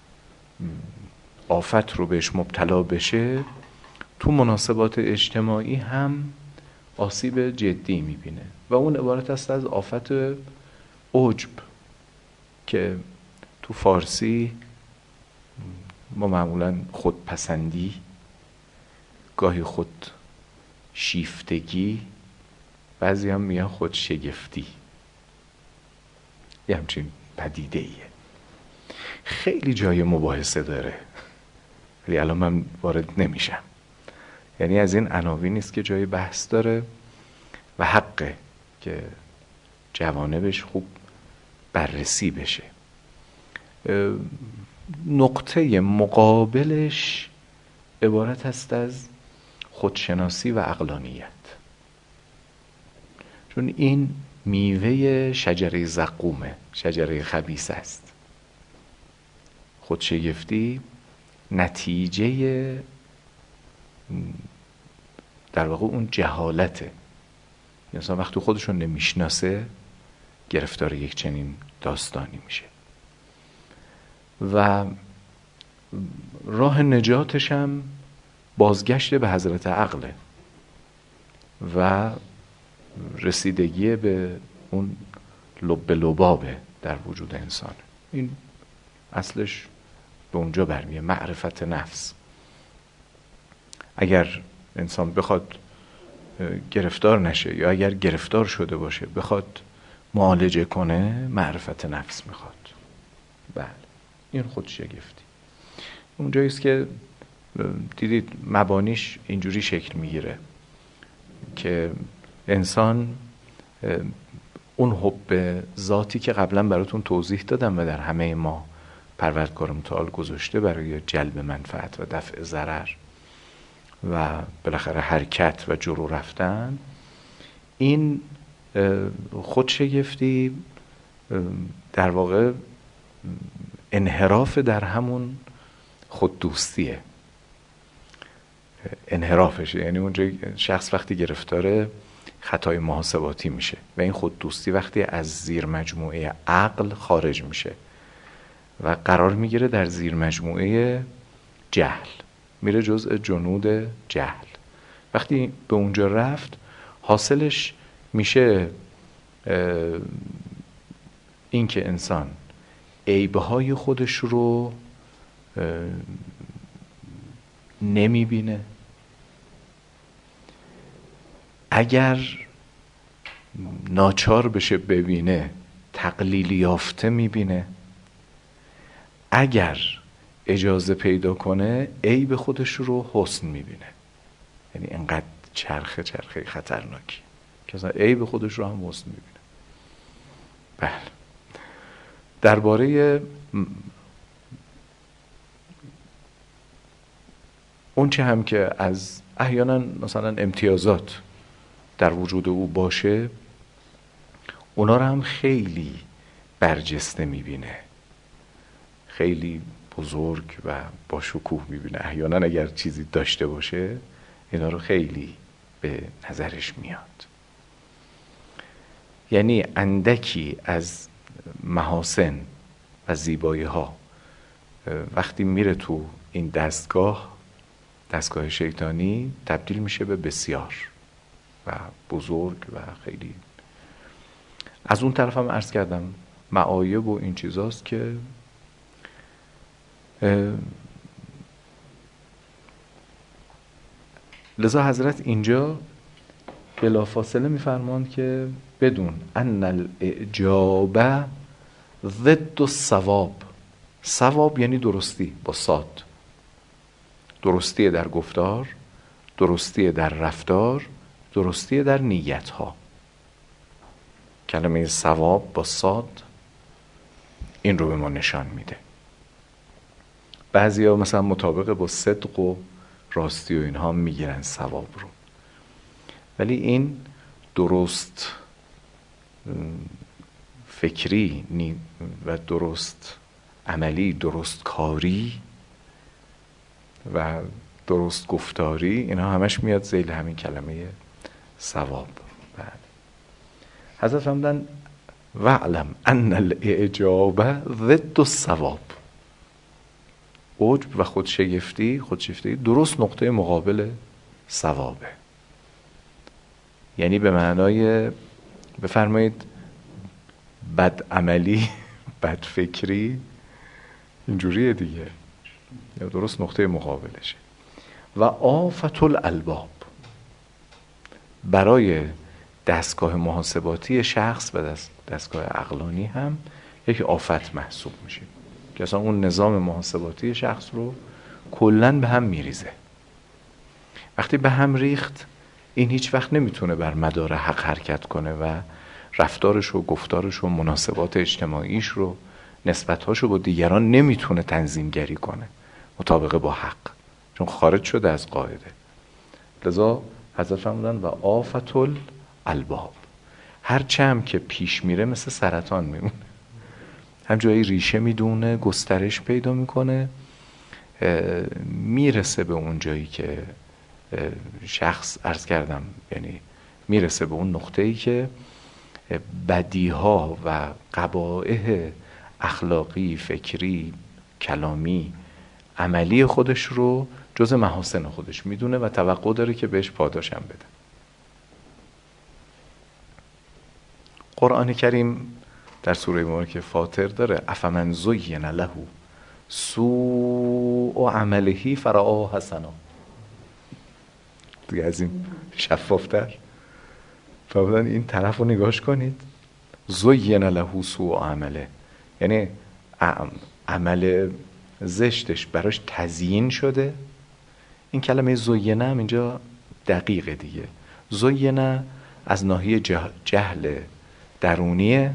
آفت رو بهش مبتلا بشه تو مناسبات اجتماعی هم آسیب جدی میبینه و اون عبارت است از آفت عجب که تو فارسی ما معمولا خودپسندی، گاهی خود شیفتگی، بعضی هم میگن خود شگفتی، یه همچین پدیده ایه. خیلی جای مباحثه داره ولی الان من وارد نمیشم. یعنی از این عناوین نیست که جای بحث داره و حقه که جوانبش خوب بررسی بشه. نقطه مقابلش عبارت است از خودشناسی و عقلانیت، چون این میوه شجره زقومه، شجره خبیث است. خودشگفتی نتیجه در واقع اون جهالته. انسان وقتی خودشون نمیشناسه گرفتار یک چنین داستانی میشه و راه نجاتش هم بازگشت به حضرت عقله و رسیدگی به اون لب لبابه در وجود انسان. این اصلش به اونجا برمیه، معرفت نفس. اگر انسان بخواد گرفتار نشه یا اگر گرفتار شده باشه بخواد معالجه کنه، معرفت نفس میخواد. بله این خود شگفتی اونجاییست که دیدید مبانیش اینجوری شکل میگیره که انسان اون حب ذاتی که قبلا براتون توضیح دادم و در همه ما پروردگار متعال گذاشته برای جلب منفعت و دفع ضرر و بالاخره حرکت و جلو رفتن، این خودشگفتی در واقع انحراف در همون خود دوستیه، انحرافشه. یعنی اونجا شخص وقتی گرفتاره خطای محاسباتی میشه و این خود دوستی وقتی از زیر مجموعه عقل خارج میشه و قرار میگیره در زیر مجموعه جهل، میره جزء جنود جهل. وقتی به اونجا رفت حاصلش میشه این که انسان عیبهای خودش رو نمیبینه، اگر ناچار بشه ببینه تقلیل یافته میبینه، اگر اجازه پیدا کنه عیب خودش رو حسن میبینه. یعنی اینقدر چرخه چرخه خطرناکی که اصلا عیب خودش رو هم حسن میبینه. بله، درباره اون چه هم که از احیانا مثلا امتیازات در وجود او باشه، اونا رو هم خیلی برجسته میبینه، خیلی بزرگ و با شکوه میبینه. احیانا اگر چیزی داشته باشه اینا رو خیلی به نظرش میاد. یعنی اندکی از محاسن و زیبایی ها وقتی میره تو این دستگاه دستگاه شیطانی تبدیل میشه به بسیار و بزرگ و خیلی. از اون طرف هم عرض کردم معایب و این چیزاست که لذا حضرت اینجا بلافاصله میفرماند که بدون ان الاعجاب ضد الصواب. صواب یعنی درستی با صاد، درستی در گفتار، درستی در رفتار، درستی در نیت ها. کلمه صواب با صاد این رو به ما نشان میده. بعضی ها مثلا مطابق با صدق و راستی و اینها میگیرن صواب رو، ولی این درست فکری و درست عملی، درست کاری و درست گفتاری، اینا همش میاد ذیل همین کلمه صواب. بله. حضرت فرمودن وعلم ان الاعجاب ضد الصواب. عجب و خودشگفتی خودشگفتی درست نقطه مقابل صوابه. یعنی به معنای بفرمایید بد عملی بد فکری اینجوریه دیگه، یا درست نقطه مقابلشه. و آفت الالباب، برای دستگاه محاسباتی شخص و دست دستگاه عقلانی هم یک آفت محسوب میشه که اصلا اون نظام محاسباتی شخص رو کلن به هم میریزه. وقتی به هم ریخت این هیچ وقت نمیتونه بر مدار حق حرکت کنه و رفتارش و گفتارش و مناسبات اجتماعیش رو نسبت‌هاش رو با دیگران نمیتونه تنظیم گری کنه مطابق با حق، چون خارج شده از قاعده. لذا حضرت فرمودن و آفت الالباب، هرچه هم که پیش میره مثل سرطان میمونه، هم جایی ریشه میدونه گسترش پیدا میکنه، میرسه به اون جایی که شخص عرض کردم، یعنی میرسه به اون نقطه‌ای که بدیها و قبائح اخلاقی، فکری، کلامی، عملی خودش رو جز محاسن خودش میدونه و توقع داره که بهش پاداش هم بده. قرآن کریم در سوره مبارکه فاطر داره افمن زین له سوء عمله فرآه حسنا. دیگه از این شفافتر فرمودن این طرف رو نگاش کنید. زین له سوء عمله یعنی عمل زشتش براش تزیین شده. این کلمه زینه هم اینجا دقیقه دیگه. زینه از ناحیه جهل درونیه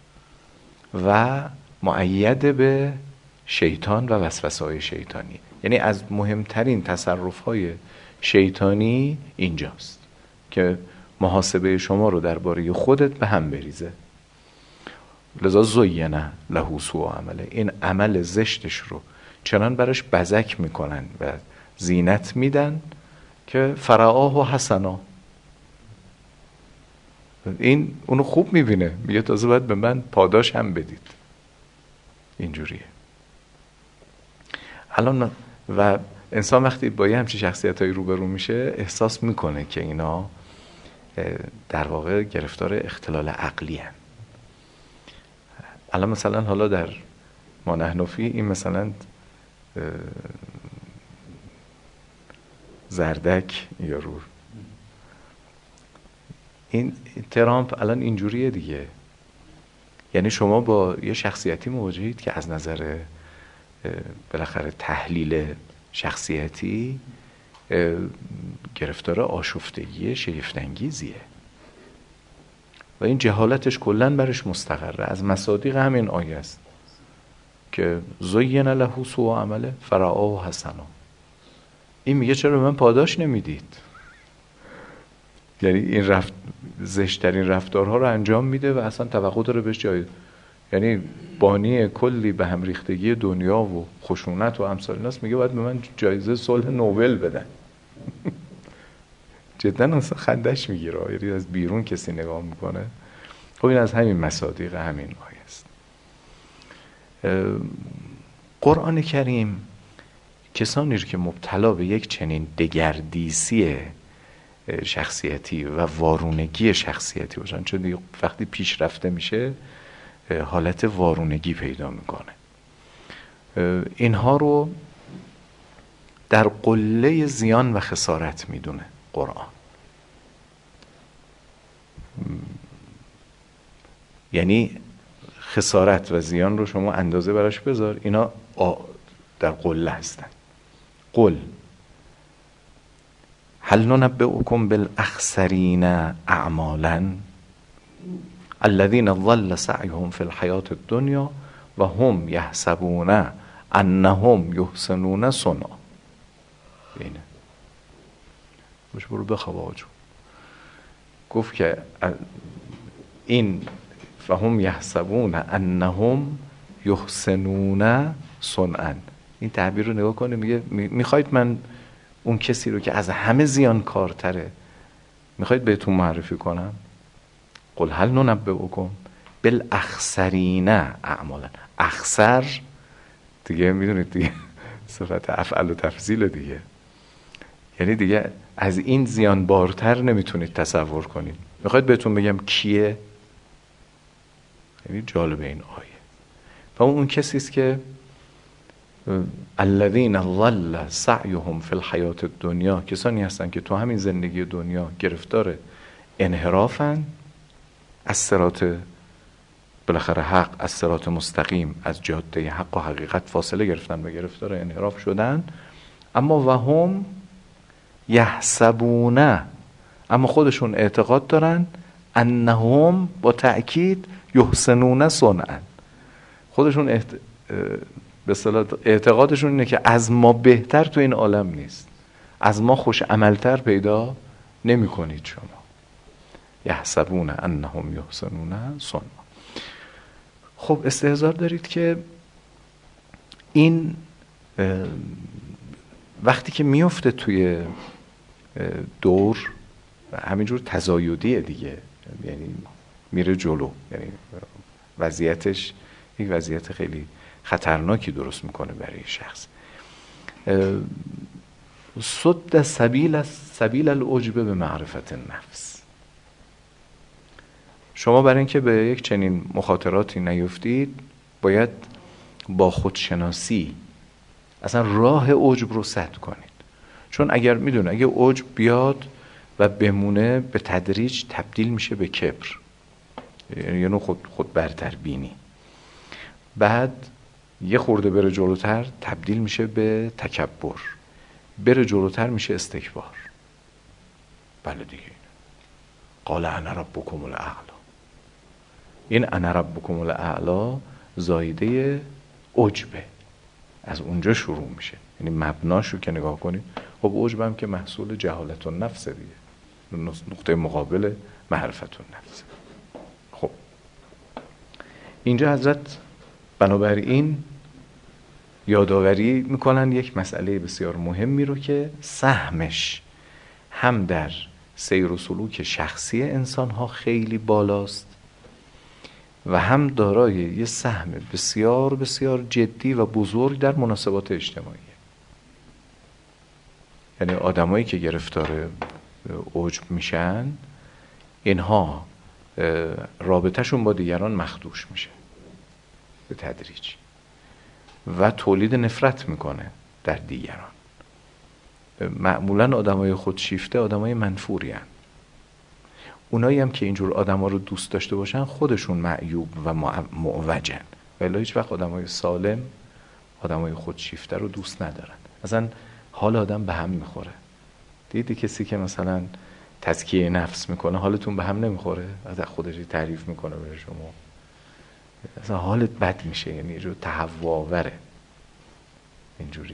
و مؤید به شیطان و وسوسه‌های شیطانی. یعنی از مهمترین تصرف‌های شیطانی اینجاست که محاسبه شما رو درباره خودت به هم بریزه. لذا زینه له سوء عمله، این عمل زشتش رو چنان براش بزک میکنن و زینت میدن که فرعاه و حسنا، این اونو خوب میبینه، میگه تازه باید به من پاداش هم بدید. اینجوریه. الان و انسان وقتی با یه همچین شخصیتایی روبرو میشه احساس میکنه که اینا در واقع گرفتار اختلال عقلی هن. الان مثلا حالا در ما نحنفی این مثلا زردک یا رو این ترامپ الان اینجوریه دیگه. یعنی شما با یه شخصیتی مواجهید که از نظر بالاخره تحلیل شخصیتی گرفتار آشفتگی شگفت‌انگیزیه و این جهالتش کلن برش مستقره. از مصادیق همین آیه است که زین له سوء عمله فرعاه حسنا. این میگه چرا به من پاداش نمیدید؟ یعنی این رفت زشترین رفتارها رو انجام میده و اصلا توقع داره بهش جای، یعنی بانی کلی به هم ریختگی دنیا و خشونت و امثال ایناست، میگه باید به من جایزه صلح نوبل بدن. جدا اصلا خندش میگیره، یعنی از بیرون کسی نگاه میکنه. خب این از همین مصادیق همین آیه است. قرآن کریم کسانی رو که مبتلا به یک چنین دگردیسی شخصیتی و وارونگی شخصیتی باشن، چون دیگه وقتی پیش رفته میشه حالت وارونگی پیدا میکنه، اینها رو در قله زیان و خسارت میدونه قرآن. یعنی خسارت و زیان رو شما اندازه براش بذار، اینا در قله هستن. قل هل ننبئکم بالاخسرین اعمالا الذين ضل سعيهم في الحياة الدنيا و هم يحسبون انهم يحسنون صنعا. اینه باش برو بخواب آقا جون. گفت که این فهم یحسبون انهم یحسنون صنعا، این تعبیر رو نگاه کنه، میگه میخواید من اون کسی رو که از همه زیانکارتره میخواید بهتون معرفی کنم؟ قل هل ننبئکم بالاخسرین اعمالا. اخسر دیگه میدونید دیگه صفت افعل و تفضیل دیگه، یعنی دیگه از این زیان بارتر نمیتونید تصور کنید. میخواید بهتون بگم کیه؟ یعنی جالب این آیه. و اون کسی است که الذین ضل سعیهم فی الحیاة الدنیا، کسانی هستن که تو همین زندگی دنیا گرفتار انحرافن از صراط بالاخره حق، از صراط مستقیم، از جاده حق و حقیقت فاصله گرفتن و گرفتار انحراف شدن. اما و هم یحسبون، اما خودشون اعتقاد دارن انهم با تأکید یحسنون صنعا، خودشون احت... به اصطلاح اعتقادشون اینه که از ما بهتر تو این عالم نیست، از ما خوش عملتر پیدا نمی کنید شما. یحسبون انهم یحسنون صنعا. خب استحضار دارید که این وقتی که میفته توی دور همینجور تزایدیه دیگه، یعنی میره جلو، یعنی وضعیتش یک وضعیت خیلی خطرناکی درست میکنه برای شخص. صد سبیل سبیل العجب به معرفت النفس. شما برای اینکه به یک چنین مخاطراتی نیفتید باید با خودشناسی اصلا راه عجب رو سد کنید. چون اگر میدونه اگه عجب بیاد و بمونه به تدریج تبدیل میشه به کبر، یعنی نوع خود خود برتر بینی. بعد یه خورده بره جلوتر تبدیل میشه به تکبر، بره جلوتر میشه استکبار. بله دیگه. قال انا ربکم الاعلی. این انا ربکم الاعلی زایده عجبه، از اونجا شروع میشه. یعنی مبناشو که نگاه کنید، خب عجب هم که محصول جهالت النفس دیگه، نقطه مقابل معرفت النفس. خب اینجا حضرت بنابراین یادآوری میکنن یک مسئله بسیار مهمی رو که سهمش هم در سیر و سلوک شخصی انسان ها خیلی بالاست و هم دارای یه سهم بسیار بسیار جدی و بزرگ در مناسبات اجتماعی. یعنی آدمایی که گرفتار عجب میشن، اینها رابطهشون با دیگران مخدوش میشه به تدریج و تولید نفرت میکنه در دیگران. معمولا آدمای خودشیفته آدمای منفوری هن. اونایی هم که اینجور آدما رو دوست داشته باشن خودشون معیوب و معوجن، ولی هیچ وقت آدمای سالم آدمای خودشیفته رو دوست ندارن. مثلا حال آدم به هم میخوره. دیدی کسی که مثلا تزکیه نفس میکنه حالتون به هم نمیخوره؟ از خودش تعریف میکنه به شما، مثلا حالت بد میشه، یعنی یه جور تهوع‌آوره. اینجوریه.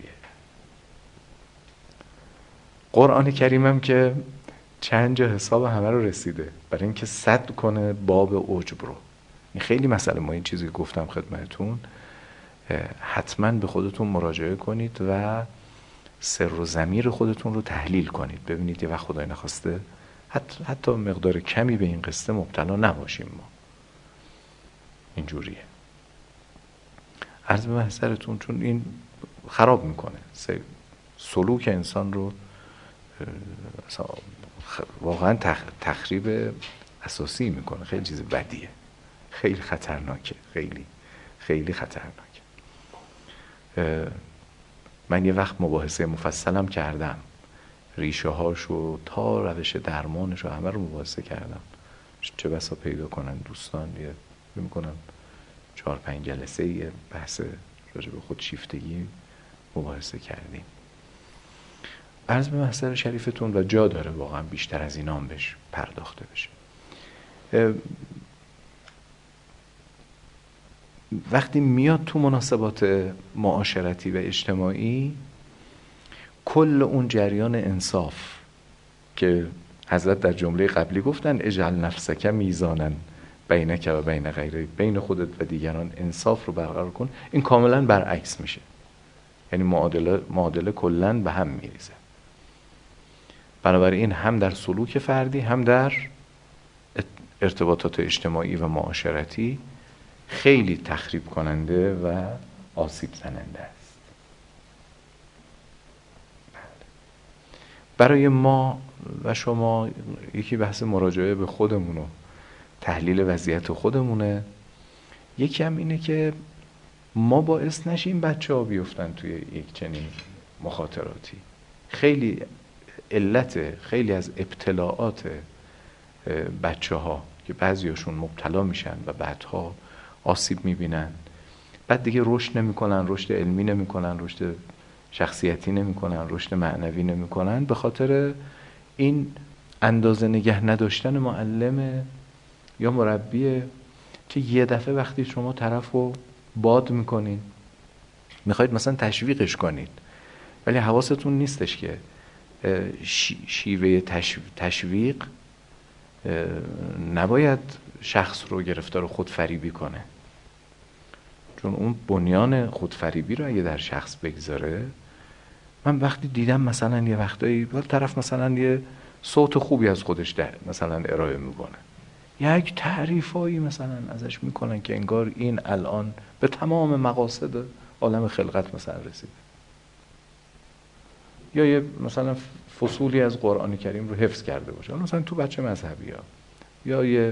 قرآن کریم هم که چند جا حساب همه رو رسیده برای اینکه سد کنه باب عجب رو. این خیلی مسئله، ما این چیزی گفتم خدمتون، حتما به خودتون مراجعه کنید و سر و ضمیر خودتون رو تحلیل کنید، ببینید یه وقت خدای نخواسته حتی, حتی مقدار کمی به این قصه مبتلا نباشیم. ما اینجوریه. عرض به محضرتون، چون این خراب میکنه سلوک انسان رو، واقعا تخریب اساسی میکنه. خیلی چیز بدیه، خیلی خطرناکه، خیلی خیلی خطرناکه. من یه وقت مباحثه مفصلم کردم، ریشه هاشو تا روش درمانشو همه رو مباحثه کردم. چه بسا پیدا کنن دوستان، یه میکنم چهار پنج جلسه یه بحث راجع به خودشیفتگی مباحثه کردیم. عرض به محضر شریفتون و جا داره واقعا بیشتر از این هم بهش پرداخته بشه. وقتی میاد تو مناسبات معاشرتی و اجتماعی، کل اون جریان انصاف که حضرت در جمله قبلی گفتن اجعل نفسک میزانا بینک و بین غیرک، بین خودت و دیگران انصاف رو برقرار کن، این کاملا برعکس میشه. یعنی معادله معادله کلا به هم میریزه. بنابراین هم در سلوک فردی هم در ارتباطات اجتماعی و معاشرتی خیلی تخریب کننده و آسیب زننده است. برای ما و شما یکی بحث مراجعه به خودمون و تحلیل وضعیت خودمونه، یکی هم اینه که ما باعث نشیم بچه ها بیفتن توی یک چنین مخاطراتی. خیلی علت خیلی از ابتلاعات بچه ها که بعضیاشون مبتلا میشن و بعدها آسیب میبینن، بعد دیگه رشد نمیکنن، رشد علمی نمیکنن، رشد شخصیتی نمیکنن، رشد معنوی نمیکنن، به خاطر این اندازه نگه نداشتن معلم یا مربی که یه دفعه وقتی شما طرفو باد میکنین، میخواید مثلا تشویقش کنید، ولی حواستون نیستش که شیوه تشویق نباید شخص رو گرفتار خودفریبی کنه، چون اون بنیان خودفریبی رو اگه در شخص بگذاره. من وقتی دیدم مثلا یه وقتایی طرف مثلا یه صوت خوبی از خودش در مثلا ارائه میکنه، یک تعریفایی مثلا ازش میکنن که انگار این الان به تمام مقاصد عالم خلقت مثلا رسیده، یا یه مثلا فصولی از قرآن کریم رو حفظ کرده باشه، مثلا تو بچه مذهبی ها، یا یه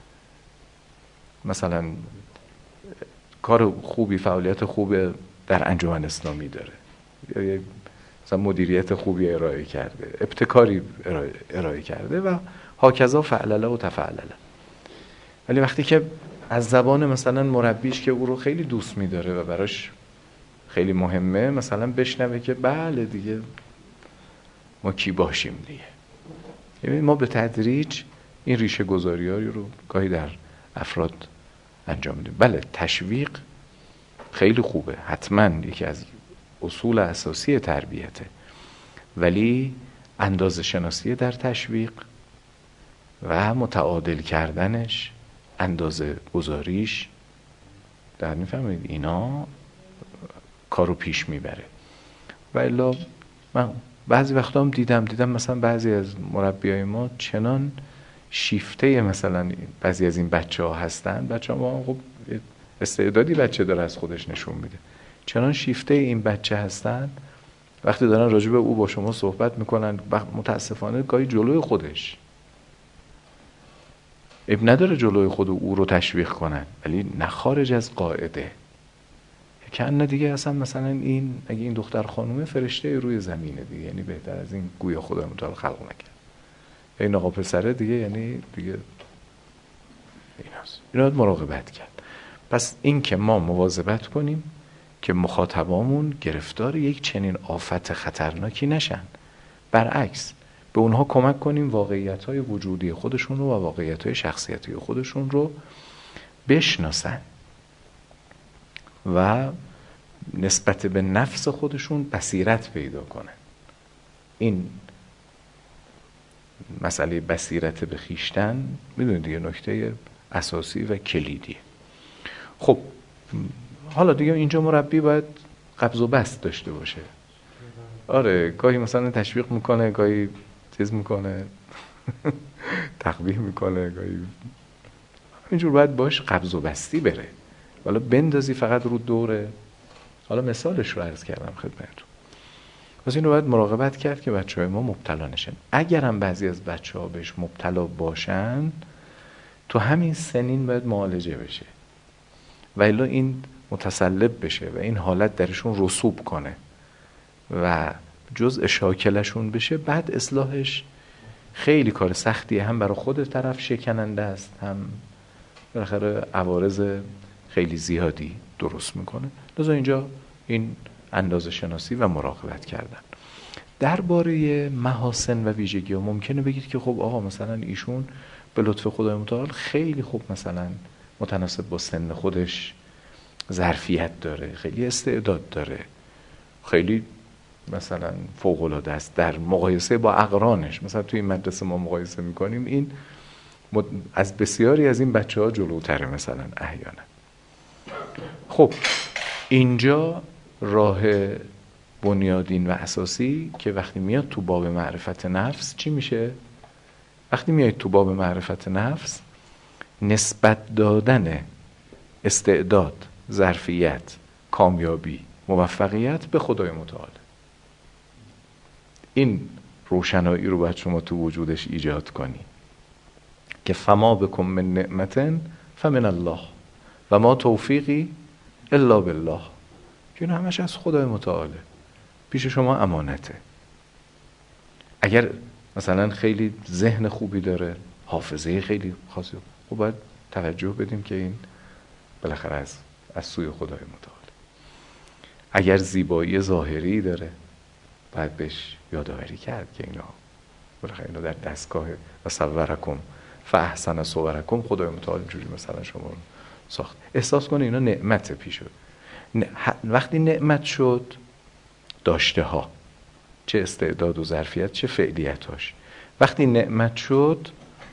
مثلا کار خوبی، فعالیت خوب در انجمن اسلامی داره، یا یه مثلا مدیریت خوبی ارائه کرده، ابتکاری ارائه, ارائه کرده و هاکذا فعلله و تفعلله. ولی وقتی که از زبان مثلا مربیش که او رو خیلی دوست می‌داره و براش خیلی مهمه مثلا بشنوه که بله دیگه ما کی باشیم دیگه، یعنی ما به تدریج این ریشه گذاریاری رو گاهی در افراد انجام میدیم. بله تشویق خیلی خوبه، حتما یکی از اصول اساسی تربیته، ولی اندازه شناسی در تشویق و متعادل کردنش، اندازه گذاریش در میفهمید اینا کارو پیش میبره. و الا من بعضی وقتا هم دیدم دیدم مثلا بعضی از مربیای ما چنان شیفته مثلا بعضی از این بچه ها هستن، بچه ها ما خب استعدادی بچه داره از خودش نشون میده، چنان شیفته این بچه هستن وقتی دارن راجع به او با شما صحبت میکنن متاسفانه گاهی جلوی خودش اب نداره جلوی خود او رو تشویق کنن، ولی نه خارج از قاعده، که نه دیگه اصلا مثلا این اگه این دختر خانومه فرشته روی زمینه دیگه، یعنی بهتر از این گویا خدای متعال خلق نکرد، این آقا پسره دیگه یعنی دیگه ایناست. اینا مراقبت کرد. پس این که ما مواظبت کنیم که مخاطبامون گرفتار یک چنین آفت خطرناکی نشن، برعکس به اونها کمک کنیم واقعیت‌های وجودی خودشون رو و واقعیت‌های شخصیتی خودشون رو بشناسن و نسبت به نفس خودشون بصیرت پیدا کنن. این مسئله بصیرت به خویشتن میدونید دیگه نکته اساسی و کلیدیه. خب حالا دیگه اینجا مربی باید قبض و بسط داشته باشه. آره گاهی مثلا تشویق میکنه، گاهی چیز میکنه تقبیح میکنه، گاهی اینجور باید باش قبض و بستی بره، حالا بندازی فقط رو دوره. حالا مثالش رو عرض کردم خدمتتون. پس این رو باید مراقبت کرد که بچه های ما مبتلا نشن. اگر هم بعضی از بچه ها بهش مبتلا باشن تو همین سنین باید معالجه بشه و الا این متسلب بشه و این حالت درشون رسوب کنه و جزء شاکلشون بشه، بعد اصلاحش خیلی کار سختیه، هم برای خود طرف شکننده است، هم بالاخره عوارض خیلی زیادی درست میکنه. لذا اینجا این اندازه شناسی و مراقبت کردن. درباره محاسن و ویژگی ها ممکنه بگید که خب آقا مثلا ایشون به لطف خدای متعال خیلی خوب مثلا متناسب با سن خودش ظرفیت داره، خیلی استعداد داره، خیلی مثلا فوق العاده است در مقایسه با اقرانش. مثلا توی این مدرسه ما مقایسه میکنیم، این از بسیاری از این بچه ها جلوتره مثلا احیانا. خب اینجا راه بنیادین و اساسی که وقتی میاد تو باب معرفت نفس چی میشه؟ وقتی میاد تو باب معرفت نفس نسبت دادن استعداد، ظرفیت، کامیابی، موفقیت به خدای متعال. این روشنایی رو باید شما تو وجودش ایجاد کنی که فما بکم من نعمتن فمن الله و ما توفیقی الا بالله، که این همش از خدای متعاله، پیش شما امانته. اگر مثلا خیلی ذهن خوبی داره، حافظه خیلی خاصی، خب باید توجه بدیم که این بالاخره از از سوی خدای متعال. اگر زیبایی ظاهری داره باید بهش یادآوری کرد که اینا بالاخره اینا در دستگاه و صورکم فاحسن صورکم، خدای متعال اینجوری مثلا شما رو ساخت. احساس کنه اینا نعمت پیش شد. وقتی نعمت شد داشته ها، چه استعداد و ظرفیت چه فعلیتاش، وقتی نعمت شد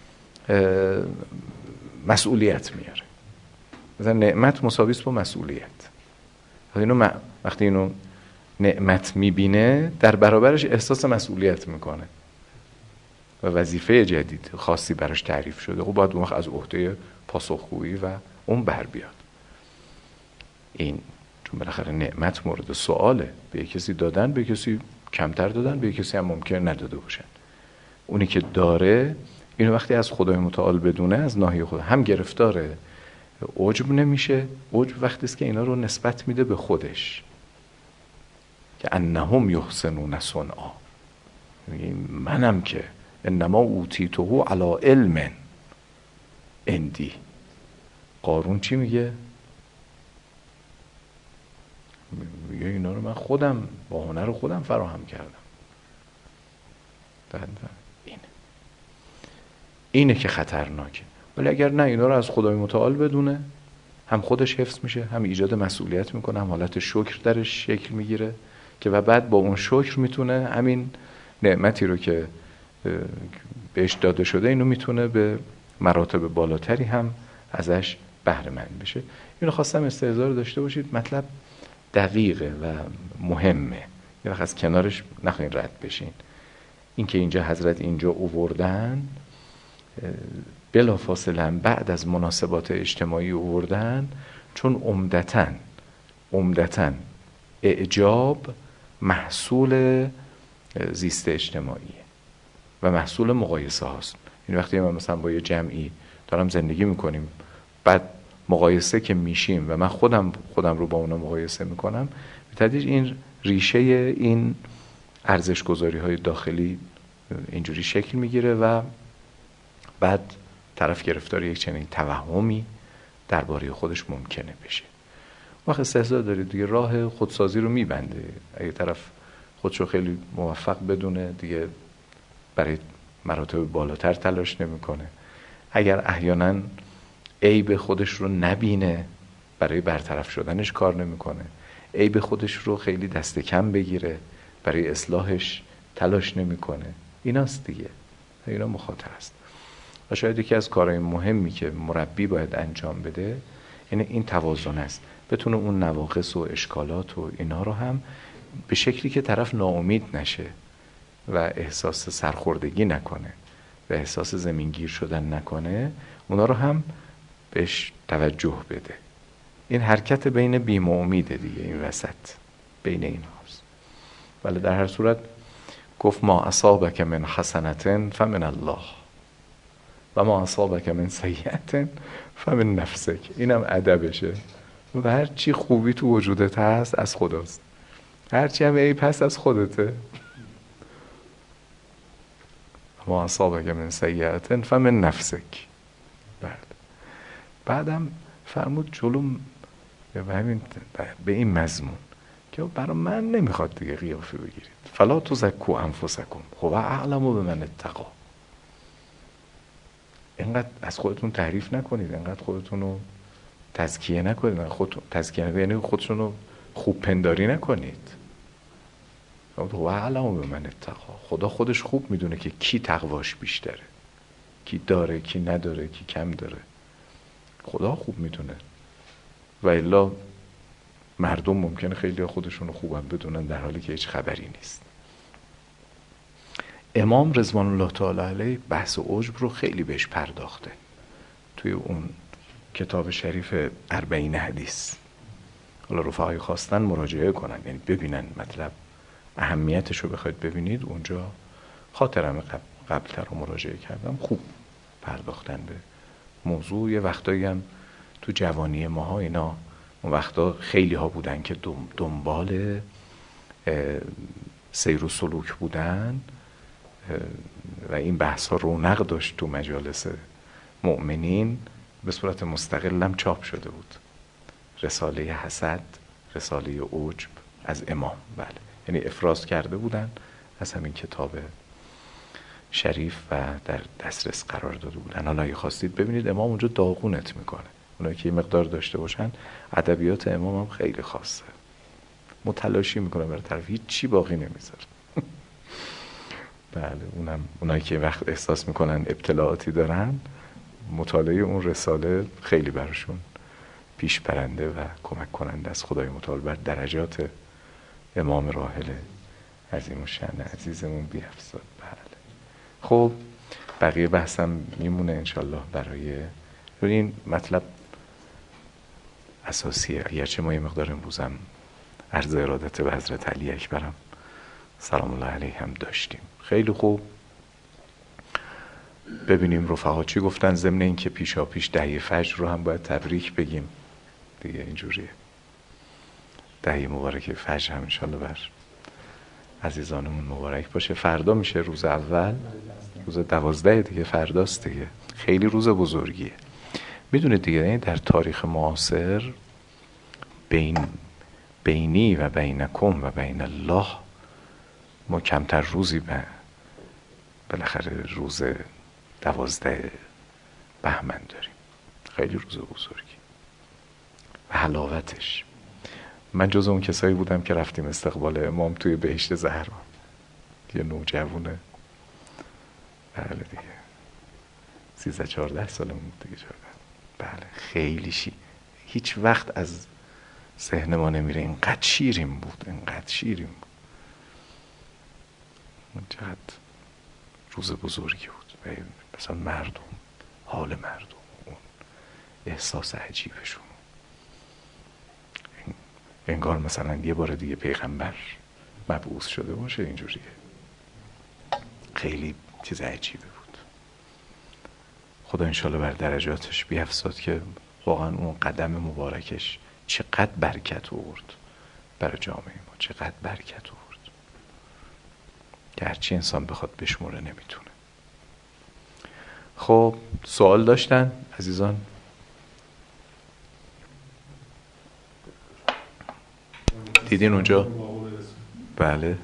مسئولیت میاره. مثلا نعمت مساویس با مسئولیت. اینو وقتی اینو نعمت میبینه در برابرش احساس مسئولیت میکنه و وظیفه جدید خاصی براش تعریف شده، خب باید اون وقت از عهده پاسخگویی و اون بر بیاد. این چون بالاخره نعمت مورد سؤاله، به کسی دادن، به کسی کمتر دادن، به کسی هم ممکن نداده باشن. اونی که داره اینو وقتی از خدای متعال بدونه، از ناحیه خود هم گرفتاره عجب نمیشه. عجب وقتی است که اینا رو نسبت میده به خودش، که انهم یحسنون صنعا، منم که انما اوتیته علی علم عندی. قارون چی میگه؟ میگه اینا رو من خودم با هنر خودم فراهم کردم. اینه اینه که خطرناکه. ولی اگر نه اینا رو از خدای متعال بدونه، هم خودش حفظ میشه، هم ایجاد مسئولیت میکنه، هم حالت شکر درش شکل میگیره که و بعد با اون شکر میتونه همین نعمتی رو که بهش داده شده اینو میتونه به مراتب بالاتری هم ازش بهره مند بشه. اینو خواستم استحضار داشته باشید، مطلب دقیقه و مهمه، یه وقت از کنارش نخواین رد بشین. این که اینجا حضرت اینجا اووردن، بلا فاصله بعد از مناسبات اجتماعی اووردن، چون عمدتاً عمدتاً اعجاب محصول زیست اجتماعیه و محصول مقایسه هاست. این وقتی من مثلا با یه جمعی دارم زندگی میکنیم، بعد مقایسه که میشیم و من خودم خودم رو با اونا مقایسه میکنم، به تدریج این ریشه این ارزش گذاری های داخلی اینجوری شکل میگیره و بعد طرف گرفتار یک چنین توهمی درباره خودش ممکنه بشه. وقت استحضار دارید دیگه، راه خودسازی رو میبنده. اگه طرف خودشو خیلی موفق بدونه دیگه برای مراتب بالاتر تلاش نمیکنه. اگر احیانا عیب خودش رو نبینه، برای برطرف شدنش کار نمیکنه. عیب خودش رو خیلی دست کم بگیره، برای اصلاحش تلاش نمیکنه. ایناست دیگه، اینا مخاطر است. و شاید یکی از کارهای مهمی که مربی باید انجام بده یعنی این توازن است، بتونه اون نواقص و اشکالات و اینا رو هم به شکلی که طرف ناامید نشه و احساس سرخوردگی نکنه و احساس زمینگیر شدن نکنه، اونا رو هم بهش توجه بده. این حرکت بین بیم و امیده دیگه، این وسط بین این هاست. ولی در هر صورت گفت ما اصابک من حسنة فمن الله و ما اصابک من سیئة فمن نفسک. اینم ادبشه. و هر چی خوبی تو وجودت هست از خداست، هر چی هم عیب هست از خودته. ما اصابک من سیئة فمن نفسک. بله. بعدم فرمود جلوم به همین به این مضمون که برای من نمیخواد دیگه قیافه بگیرید. فلا تزکوا انفسکم هو اعلم بمن اتقی. اینقدر از خودتون تعریف نکنید، اینقدر خودتون رو تزکیه نکنید. خودتون تزکیه نکنید یعنی خودتون رو خوب پنداری نکنید. هو اعلم بمن اتقی. خدا خودش خوب میدونه که کی تقواش بیشتره، کی داره، کی نداره، کی کم داره. خدا خوب میدونه. و الا مردم ممکنه خیلی خودشون رو خوبم بدونن در حالی که هیچ خبری نیست. امام رضوان الله تعالی علیه بحث عجب رو خیلی بهش پرداخته توی اون کتاب شریف اربعین حدیث. حالا رفقای خواستن مراجعه کنن، یعنی ببینن مطلب اهمیتش رو بخواید ببینید. اونجا خاطرم قبل قبلتر رو مراجعه کردم، خوب پرداختن به موضوع. یه وقتایی هم تو جوانی ماها اینا، اون وقتا خیلی ها بودن که دنبال سیر و سلوک بودن و این بحث ها رونق داشت تو مجالس مؤمنین. به صورت مستقلم چاپ شده بود رساله حسد، رساله عجب از امام. بله، یعنی افراز کرده بودن از همین کتاب شریف و در دسترس قرار داده بودن. حالا اگه خواستید ببینید، امام اونجا داغونت میکنه. اونایی که یه مقدار داشته باشن، ادبیات امام هم خیلی خاصه، متلاشی میکنه برای طرف، هیچ چی باقی نمیذاره. بله، اونم اونایی که وقت احساس میکنن ابتلاعاتی دارن، مطالعه اون رساله خیلی براشون پیش برنده و کمک کننده از خدای متعال بر درجات امام راحل عظیم الشأن عزیزمون بیفزاد. بله. خب بقیه بحثم میمونه انشالله برای این مطلب اساسیه. اگرچه ما یه مقدار امروزم عرض ارادت به حضرت علی اکبرم سلام الله علیه هم داشتیم. خیلی خوب. ببینیم رفقا چی گفتن. ضمن این که پیشا پیش دهی فجر رو هم باید تبریک بگیم دیگه، اینجوریه. دهی مبارک فجر هم انشالله بر عزیزانمون مبارک باشه. فردا میشه روز اول، روز دوازده دیگه، فرداست دیگه. خیلی روز بزرگیه. میدونید دیگه در تاریخ معاصر بین بینی و بینکم و بین الله ما کمتر روزی به بالاخره روز دوازده بهمن داریم. خیلی روز بزرگی و حلاوتش. من جز اون کسایی بودم که رفتیم استقبال امام توی بهشت زهرا. یه نوجوونه، بله دیگه، سیزده چهارده سالمون دیگه چهارده. بله خیلی شیر. هیچ وقت از ذهن ما نمیره اینقدر شیرین بود، اینقدر شیرین بود. چقدر روز بزرگی بود. مثلا مردم، حال مردم، اون احساس عجیبشون، انگار مثلا یه بار دیگه پیغمبر مبعوث شده باشه. اینجوریه، خیلی چیز عجیبه بود. خدا انشالله بر درجاتش بیفزاد که واقعا اون قدم مبارکش چقدر برکت آورد برای جامعه ما، چقدر برکت آورد که هرچی انسان بخواد بشموره نمیتونه. خب سوال داشتن عزیزان؟ دیدین اونجا؟ بله.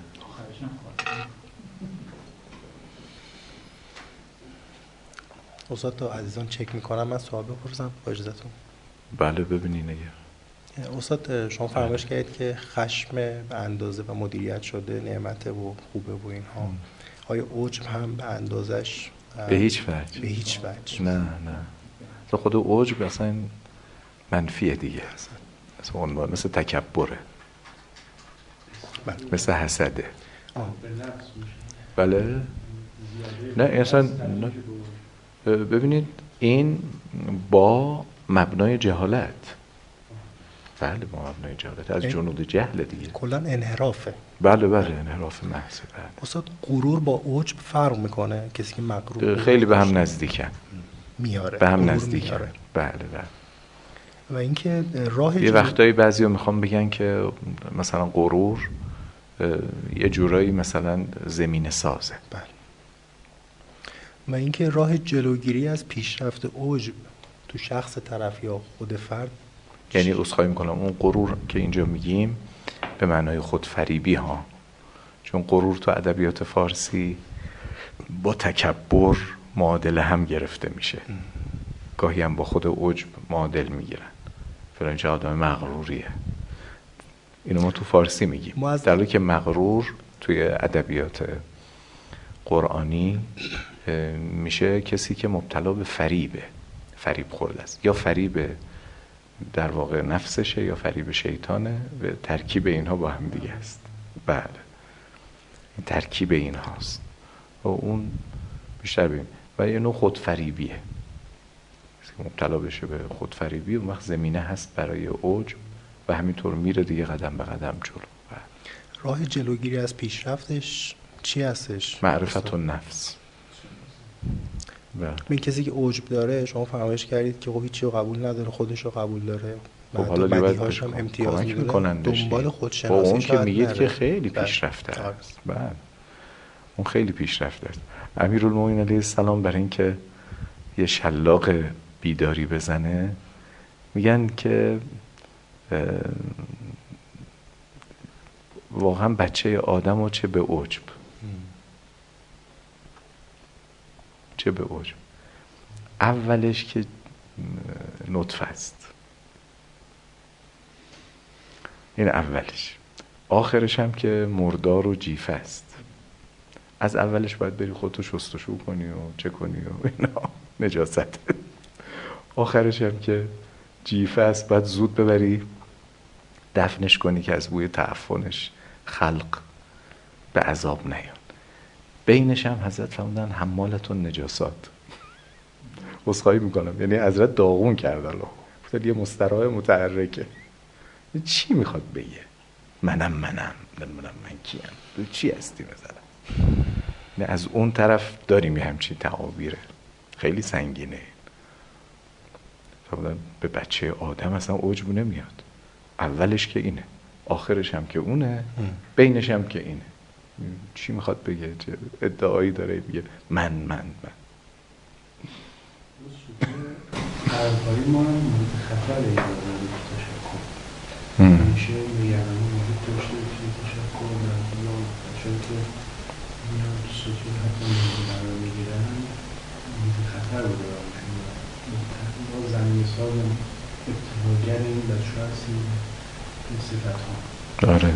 استاد تا عزیزان چک میکنم من سوال بپرسم با اجازهتون؟ بله ببینین اگر استاد شما فرمایش کردید که خشم به اندازه و مدیریت شده نعمته و خوبه و اینها، آیا عجب هم به اندازش؟ به هیچ وجه. به هیچ وجه. نه نه تو خود عجب اصلا منفیه دیگه، اصلا عنوان مثل تکبره، مثل حسده. بله نه اصلا نه. ببینید این با مبنای جهالت، بله با مبنای جهالت، از جنود جهل دیگه، کلا انحرافه. بله بله انحراف محض. بله استاد غرور با عجب فرق میکنه؟ کسی که مغرور خیلی به هم نزدیکن، میاره به هم نزدیکن. بله بله. و اینکه راه یه وقتایی بعضیا میخوام بگن که مثلا غرور یه جورایی مثلا زمین سازه. بله. و اینکه راه جلوگیری از پیشرفت عجب تو شخص طرف یا خود فرد، یعنی عذرخواهی میکنم اون غرور که اینجا میگیم به معنای خودفریبی ها، چون غرور تو ادبیات فارسی با تکبر معادل هم گرفته میشه. گاهی هم با خود عجب معادل میگیرن، فلان چه آدم مغروریه. اینو ما تو فارسی میگیم، از... در حالی که مغرور توی ادبیات قرآنی میشه کسی که مبتلا به فریبه، فریب خورده است، یا فریب در واقع نفسشه یا فریب شیطانه، و ترکیب اینها با هم دیگه است. بله این ترکیب این هاست و اون بیشتر ببین و یه نوع خودفریبیه، مبتلا بشه به خودفریبی، اون وقت زمینه هست برای عجب و همینطور میره دیگه قدم به قدم جلو. بله. راه جلوگیری از پیشرفتش چی هستش؟ معرفت النفس. این کسی که عجب داره شما فرمایش کردید که خب هیچی رو قبول نداره، خودش رو قبول داره، خب حالا بدیهاش هم امتیاز میده، دنبال خودشناسی. اون که میگید که خیلی پیشرفته است. بله اون خیلی پیشرفته است. امیرالمومنین علیه السلام برای اینکه یه شلاق بیداری بزنه میگن که واقعا بچه آدم و چه به عجب، چه به عجب. اولش که نطفه است، این اولش، آخرش هم که مردار و جیفه است. از اولش باید بری خودتو شستشو کنی و چه کنی و اینا نجاست. آخرش هم که جیفه است باید زود ببری دفنش کنی که از بوی تعفنش خلق به عذاب نیان. بینش هم حضرت فرمودن حمالتون نجاسات. عذرخواهی میکنم یعنی حضرت داغون کرد الله، گفتن یه مستراح متحرکه، چی میخواد بگه؟ منم منم نمیدونم من کیم، تو چی هستی مثلا؟ نه از اون طرف داریم یه همچین تعابیره خیلی سنگینه. فرمودن به بچه آدم اصلا عجب نمیاد، اولش که اینه، آخرش هم که اونه، بینش هم که اینه. چی میخواد بگه؟ چه ادعایی داره میگه من من من قلب‌های ما هم مورد خطر ایجاد تشکر میشه نگرانی مورد داشته توی تشکر در بیان چون که میان تو سطور حتی مورد قرار میگیرن مورد خطر رو دارم با زمین ساز ابتداگر این بچه هستی این صفت ها داره.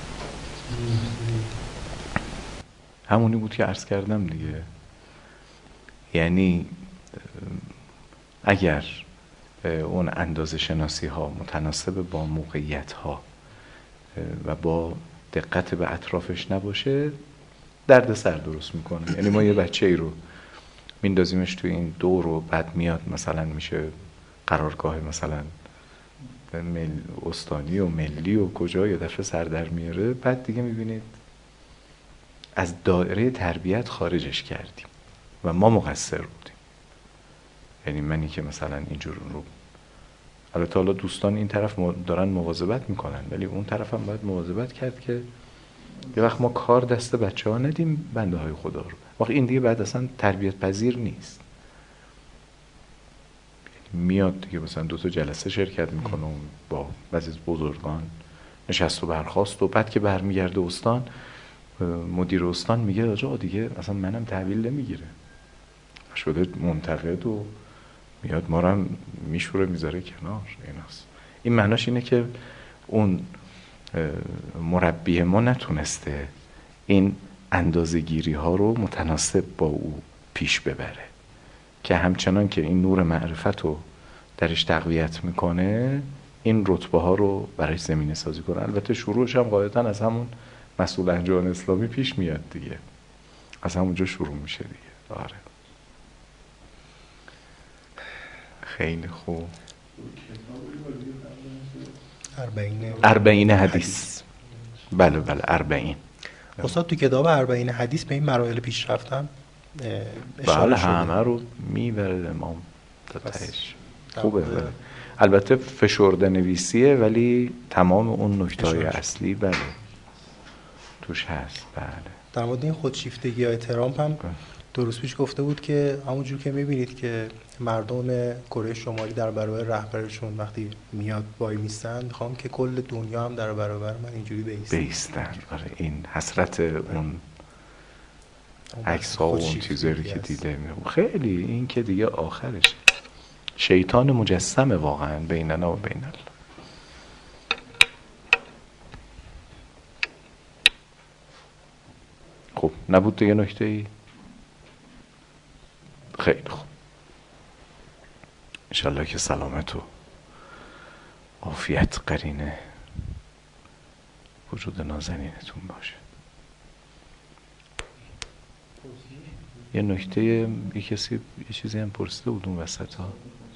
همونی بود که عرض کردم دیگه، یعنی اگر اون اندازه شناسی ها متناسب با موقعیت ها و با دقت به اطرافش نباشه درد سر درست میکنه. یعنی ما یه بچه ای رو میندازیمش تو این دور و بعد میاد مثلا میشه قرارگاه مثلا مل... استانی و ملی و کجا یه دفعه سر در میاره، بعد دیگه میبینید از دایره تربیت خارجش کردیم و ما مقصر بودیم. یعنی منی که مثلا اینجور رو، البته حالا دوستان این طرف دارن مواظبت میکنن ولی اون طرف هم باید مواظبت کرد که یه وقت ما کار دست بچه ها ندیم بنده های خدا رو، وقت این دیگه بعد اصلا تربیت پذیر نیست. میاد دیگه مثلا دو تا جلسه شرکت میکنه و با بعضی از بزرگان نشست و برخاست و بعد که برمیگرده استان، مدیر استان میگه آجا دیگه اصلا منم تحویل نمیگیره، شده منتقد و میاد ما رو هم میشوره میذاره کنار. ایناست. این معناش اینه که اون مربی ما نتونسته این اندازه‌گیری ها رو متناسب با او پیش ببره که همچنان که این نور معرفت رو درش تقویت میکنه این رتبه ها رو برای زمینه سازی کنه. البته شروعش هم قاعدتا از همون مسئول انجمن اسلامی پیش میاد دیگه، از همونجا شروع میشه دیگه. آره خیلی خوب. اربعین اربعین حدیث. بله بله اربعین. استاد تو کتاب اربعین حدیث به این مراحل پیش رفتن اشاره بله شده. همه رو میبره امام تا تهش. خوبه بله. البته فشرده نویسیه ولی تمام اون نکته‌های اصلی بله توش هست. بله. در مورد این خودشیفتگی های ترامپ هم دو روز پیش گفته بود که همونجور که میبینید که مردم کره شمالی در برابر رهبرشون وقتی میاد وای میستن، میخوام که کل دنیا هم در برابر من اینجوری بیستن بیستن. آره این حسرت اون عکس ها و اون چیزایی که دیده خیلی این که دیگه آخرش شیطان مجسمه واقعا بیننا و بین الله. خب نبود دیگه نکته ای؟ خیلی خوب. انشالله که سلامت و عافیت قرینه وجود نازنینتون باشه. یه نکته یه کسی یه چیزی هم پرسیده بود اون وسط ها.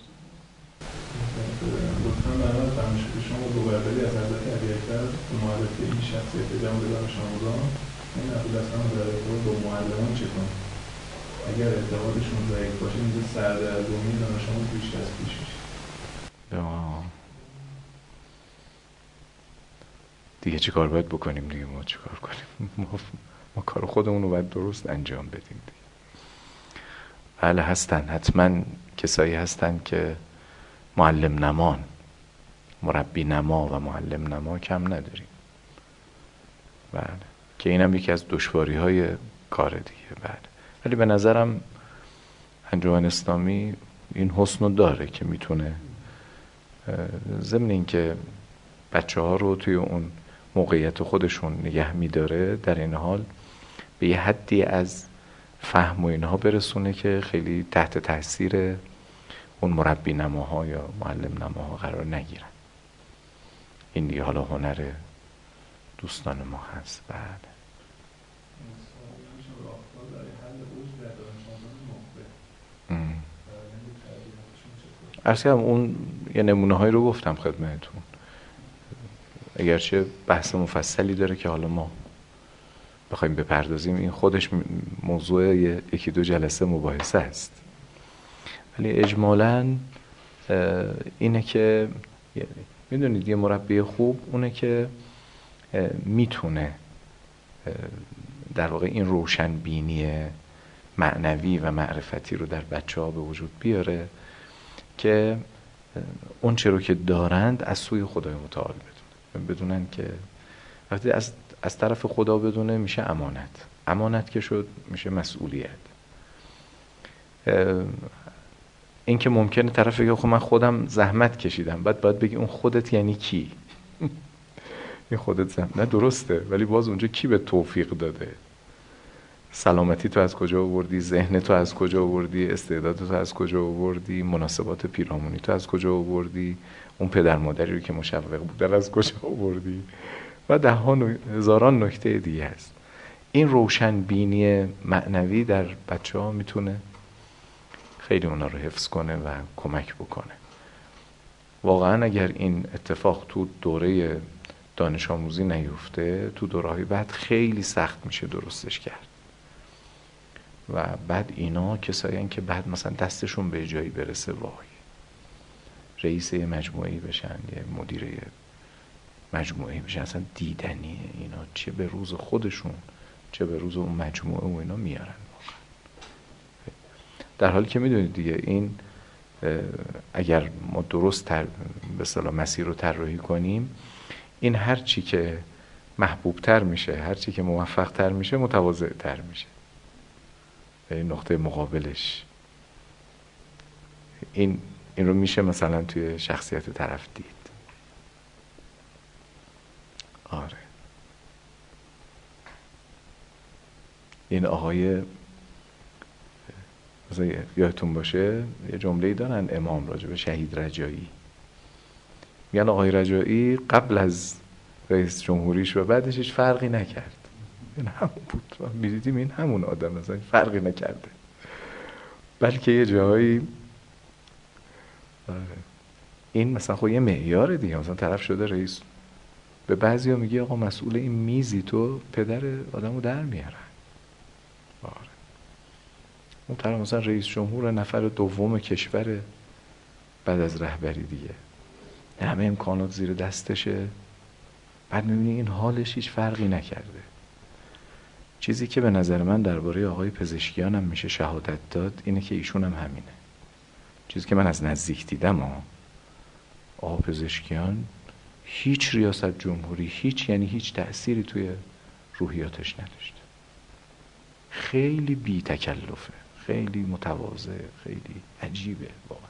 لطفاً برای فرمایشات شما دو برداری از حضرت علی‌اکبر معرفی این شخصیت جمع دانش آموزان این ابوالحسن ضرایری با معلمان چه کنیم؟ اگر اعتقادشون ضعیف باشه اینجا سردرگمی دانش آموز بیشتر از پیش میشه. دیگه چی کار باید بکنیم دیگه؟ ما چی کار کنیم؟ ما, ما کار خودمون رو باید درست انجام بدیم دیگه. بله هستن، حتما کسایی هستن که معلم نمان، مربی نما و معلم نما کم نداریم. بله که اینم یکی از دشواری های کار دیگه. بله ولی به نظرم انجمن اسلامی این حسنو داره که میتونه ضمن این که بچه ها رو توی اون موقعیت خودشون نگه میداره، در این حال به یه حدی از فهم و اینها برسونه که خیلی تحت تاثیر اون مربی نماها یا معلم نماها قرار نگیرن. این دیگه حالا هنر دوستان ما هست. بله عرض کردم اون یه نمونه هایی رو گفتم خدمتتون، اگرچه بحث مفصلی داره که حالا ما بخوایم بپردازیم این خودش موضوع یکی دو جلسه مباحثه است، ولی اجمالاً اینه که میدونید یه مربی خوب اونه که میتونه در واقع این روشنبینی معنوی و معرفتی رو در بچه ها به وجود بیاره که اون چه رو که دارند از سوی خدای متعال بدونن، بدونن که وقتی از از طرف خدا بدونه میشه امانت، امانت که شد میشه مسئولیت. این که ممکنه طرف بگه خب من خودم زحمت کشیدم، بعد باید بگی اون خودت یعنی کی؟ این خودت زحمت نه درسته، ولی باز اونجا کی به توفیق داده؟ سلامتی تو از کجا آوردی، ذهن تو از کجا آوردی، استعداد تو از کجا آوردی، مناسبات پیرامونی تو از کجا آوردی، اون پدر مادری رو که مشوق بودن از کجا آوردی و ده ها هزاران نکته دیگه هست. این روشن بینی معنوی در بچه ها میتونه خیلی اونا رو حفظ کنه و کمک بکنه. واقعا اگر این اتفاق تو دوره دانش آموزی نیفته، تو دوره‌های بعد خیلی سخت میشه درستش کرد. و بعد اینا کسایی که بعد مثلا دستشون به جایی برسه، وای رئیس یه مجموعه‌ای بشن، یه مدیر مجموعه‌ای بشن، اصلا دیدنیه اینا، چه به روز خودشون چه به روز اون مجموعه و اینا میارن واقعا. در حالی که میدونید دیگه این اگر ما درست تر به اصطلاح مسیر رو طراحی کنیم، این هر چی که محبوب تر میشه، هر چی که موفق تر میشه، متواضع تر میشه. این نقطه مقابلش این این رو میشه مثلا توی شخصیت طرف دید. آره این آقای مثلا یادتون باشه یه جمله‌ای دارن امام راجع به شهید رجایی، میگن آقای رجایی قبل از رئیس جمهوریش و بعدش هیچ فرقی نکرد. این همون بود، میدیدیم این همون آدم مثلا فرقی نکرده، بلکه یه جایی این مثلا خب یه معیار دیگه، مثلا طرف شده رئیس، به بعضیا میگه آقا مسئول این میزی تو پدر آدمو در میارن. آره اون طرف مثلا رئیس جمهور نفر دوم کشور بعد از رهبری دیگه، همه امکانات زیر دستشه، بعد میبینی این حالش هیچ فرقی نکرده. چیزی که به نظر من درباره آقای پزشکیان هم میشه شهادت داد اینه که ایشون هم همینه. چیزی که من از نزدیک دیدم ها، آقا پزشکیان هیچ ریاست جمهوری، هیچ یعنی هیچ تأثیری توی روحیاتش نداشته. خیلی بی تکلفه، خیلی متواضع، خیلی عجیبه واقعا.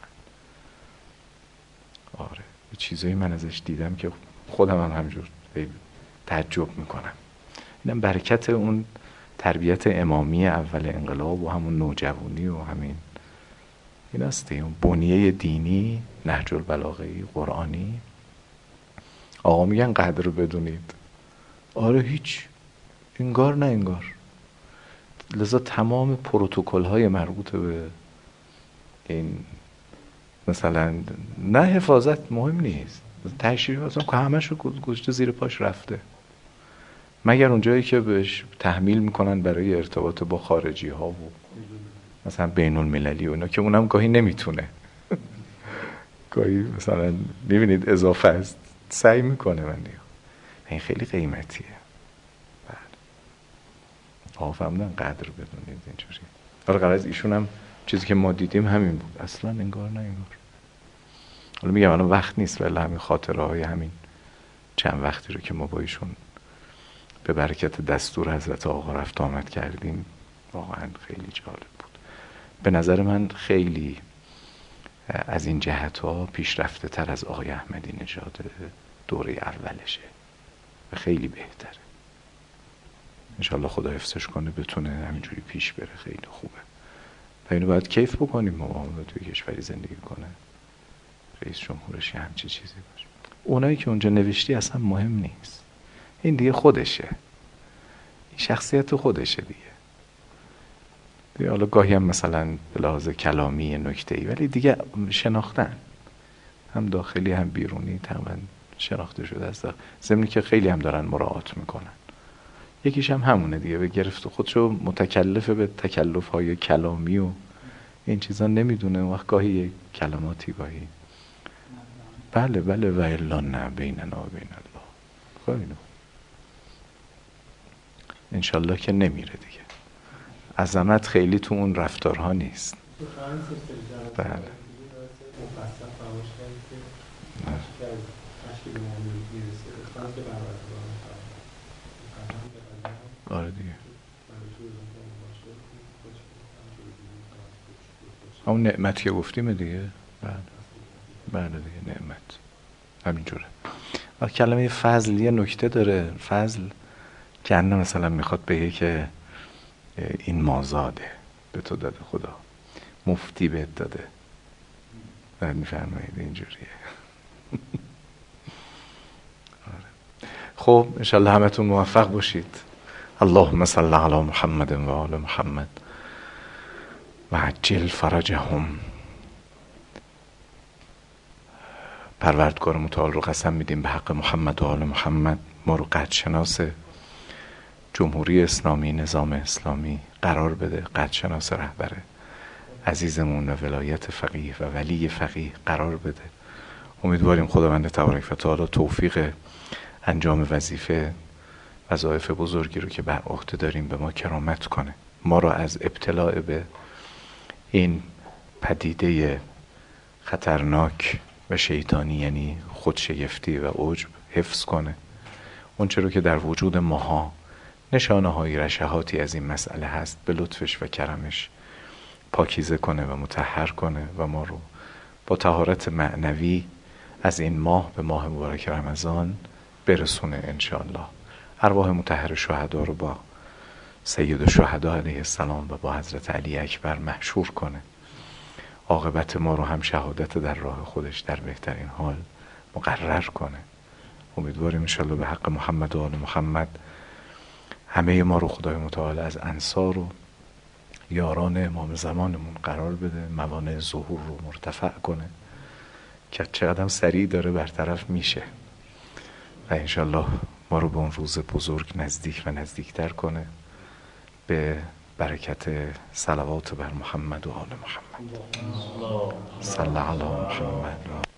آره چیزایی من ازش دیدم که خودم هم همجور تعجب میکنم. اینم برکت اون تربیت امامی اول انقلاب و همون نوجوانی و همین این است، اون بنیه دینی، نهج البلاغه قرآنی. آقا میگن قدر رو بدونید. آره هیچ انگار نه انگار. لذا تمام پروتکل های مربوط به این مثلا نه حفاظت مهم نیست، تشریف اصلا که همه شو گذاشته زیر پاش رفته، مگر اونجایی که بهش تحمیل میکنن برای ارتباط با خارجی ها و مثلا بین المللی و اینا که اونم گاهی نمیتونه گاهی مثلا میبینید اضافه است سعی میکنه. من دیگه این خیلی قیمتیه. بله آقا فهمدن قدر بدونید اینجوری. حالا قرار ایشون هم چیزی که ما دیدیم همین بود، اصلا انگار نه انگار. حالا میگم الان وقت نیست، ولی همین خاطره های همین چند وقتی رو که ما با ایشون به برکت دستور حضرت آقا رفت آمد کردیم واقعا خیلی جالب بود. به نظر من خیلی از این جهت ها پیشرفته تر از آقای احمدی نژاد دوره اولشه و خیلی بهتره. انشالله خدا حفظش کنه بتونه همینجوری پیش بره، خیلی خوبه و اینو باید کیف بکنیم. ما توی کشوری زندگی کنه رئیس جمهورش همچی چیزی باشه. اونایی که اونجا نوشتی اصلا مهم نیست، این دیگه خودشه، این شخصیت خودشه دیگه. دیگه حالا گاهی هم مثلا به لحاظ کلامی نکته‌ای، ولی دیگه شناختن هم داخلی هم بیرونی تقریبا شناخته شده است، ضمن که خیلی هم دارن مراعات میکنن. یکیش هم همونه دیگه، به گرفت خودشو متکلف به تکلف‌های کلامی و این چیزا نمیدونه، وقت گاهی کلماتی گاهی بله بله و الا نه بیننا و بین الله. خب اینو انشالله که نمیره دیگه. عظمت خیلی تو اون رفتارها نیست. بله آره دیگه همون نعمت که گفتیم دیگه. بله بله دیگه نعمت همینجوره. و کلمه فضل یه نکته داره. فضل که مثلا میخواد بگه که این مازاده به تو داده خدا، مفتی بهت داده. بعد میفرمایید اینجوریه. خب انشالله همتون موفق باشید. اللهم صل علی محمد و آل محمد و عجل فرجهم. پروردگار متعال رو قسم میدیم به حق محمد و آل محمد ما رو قدرشناس جمهوری اسلامی، نظام اسلامی قرار بده، قدرشناس رهبر عزیزمون و ولایت فقیه و ولی فقیه قرار بده. امیدواریم خداوند تبارک و تعالی توفیق انجام وظیفه وظایف بزرگی رو که بر عهده داریم به ما کرامت کنه، ما را از ابتلاع به این پدیده خطرناک و شیطانی یعنی خودشگفتی و عجب حفظ کنه. اون چرا که در وجود ماها نشانه های رشحاتی از این مسئله هست به لطفش و کرمش پاکیزه کنه و مطهر کنه و ما رو با طهارت معنوی از این ماه به ماه مبارک رمضان برسونه انشاءالله. ارواح مطهر شهدا رو با سید الشهدا علیه السلام و با حضرت علی اکبر محشور کنه. عاقبت ما رو هم شهادت در راه خودش در بهترین حال مقرر کنه. امیدواریم انشاءالله به حق محمد و آل محمد همه ما رو خدای متعال از انصار و یاران امام زمانمون قرار بده، موانع ظهور رو مرتفع کنه که چقدر سریع داره برطرف میشه و انشالله ما رو به اون روز بزرگ نزدیک و نزدیکتر کنه به برکت صلوات بر محمد و آل محمد. صلی علی محمد.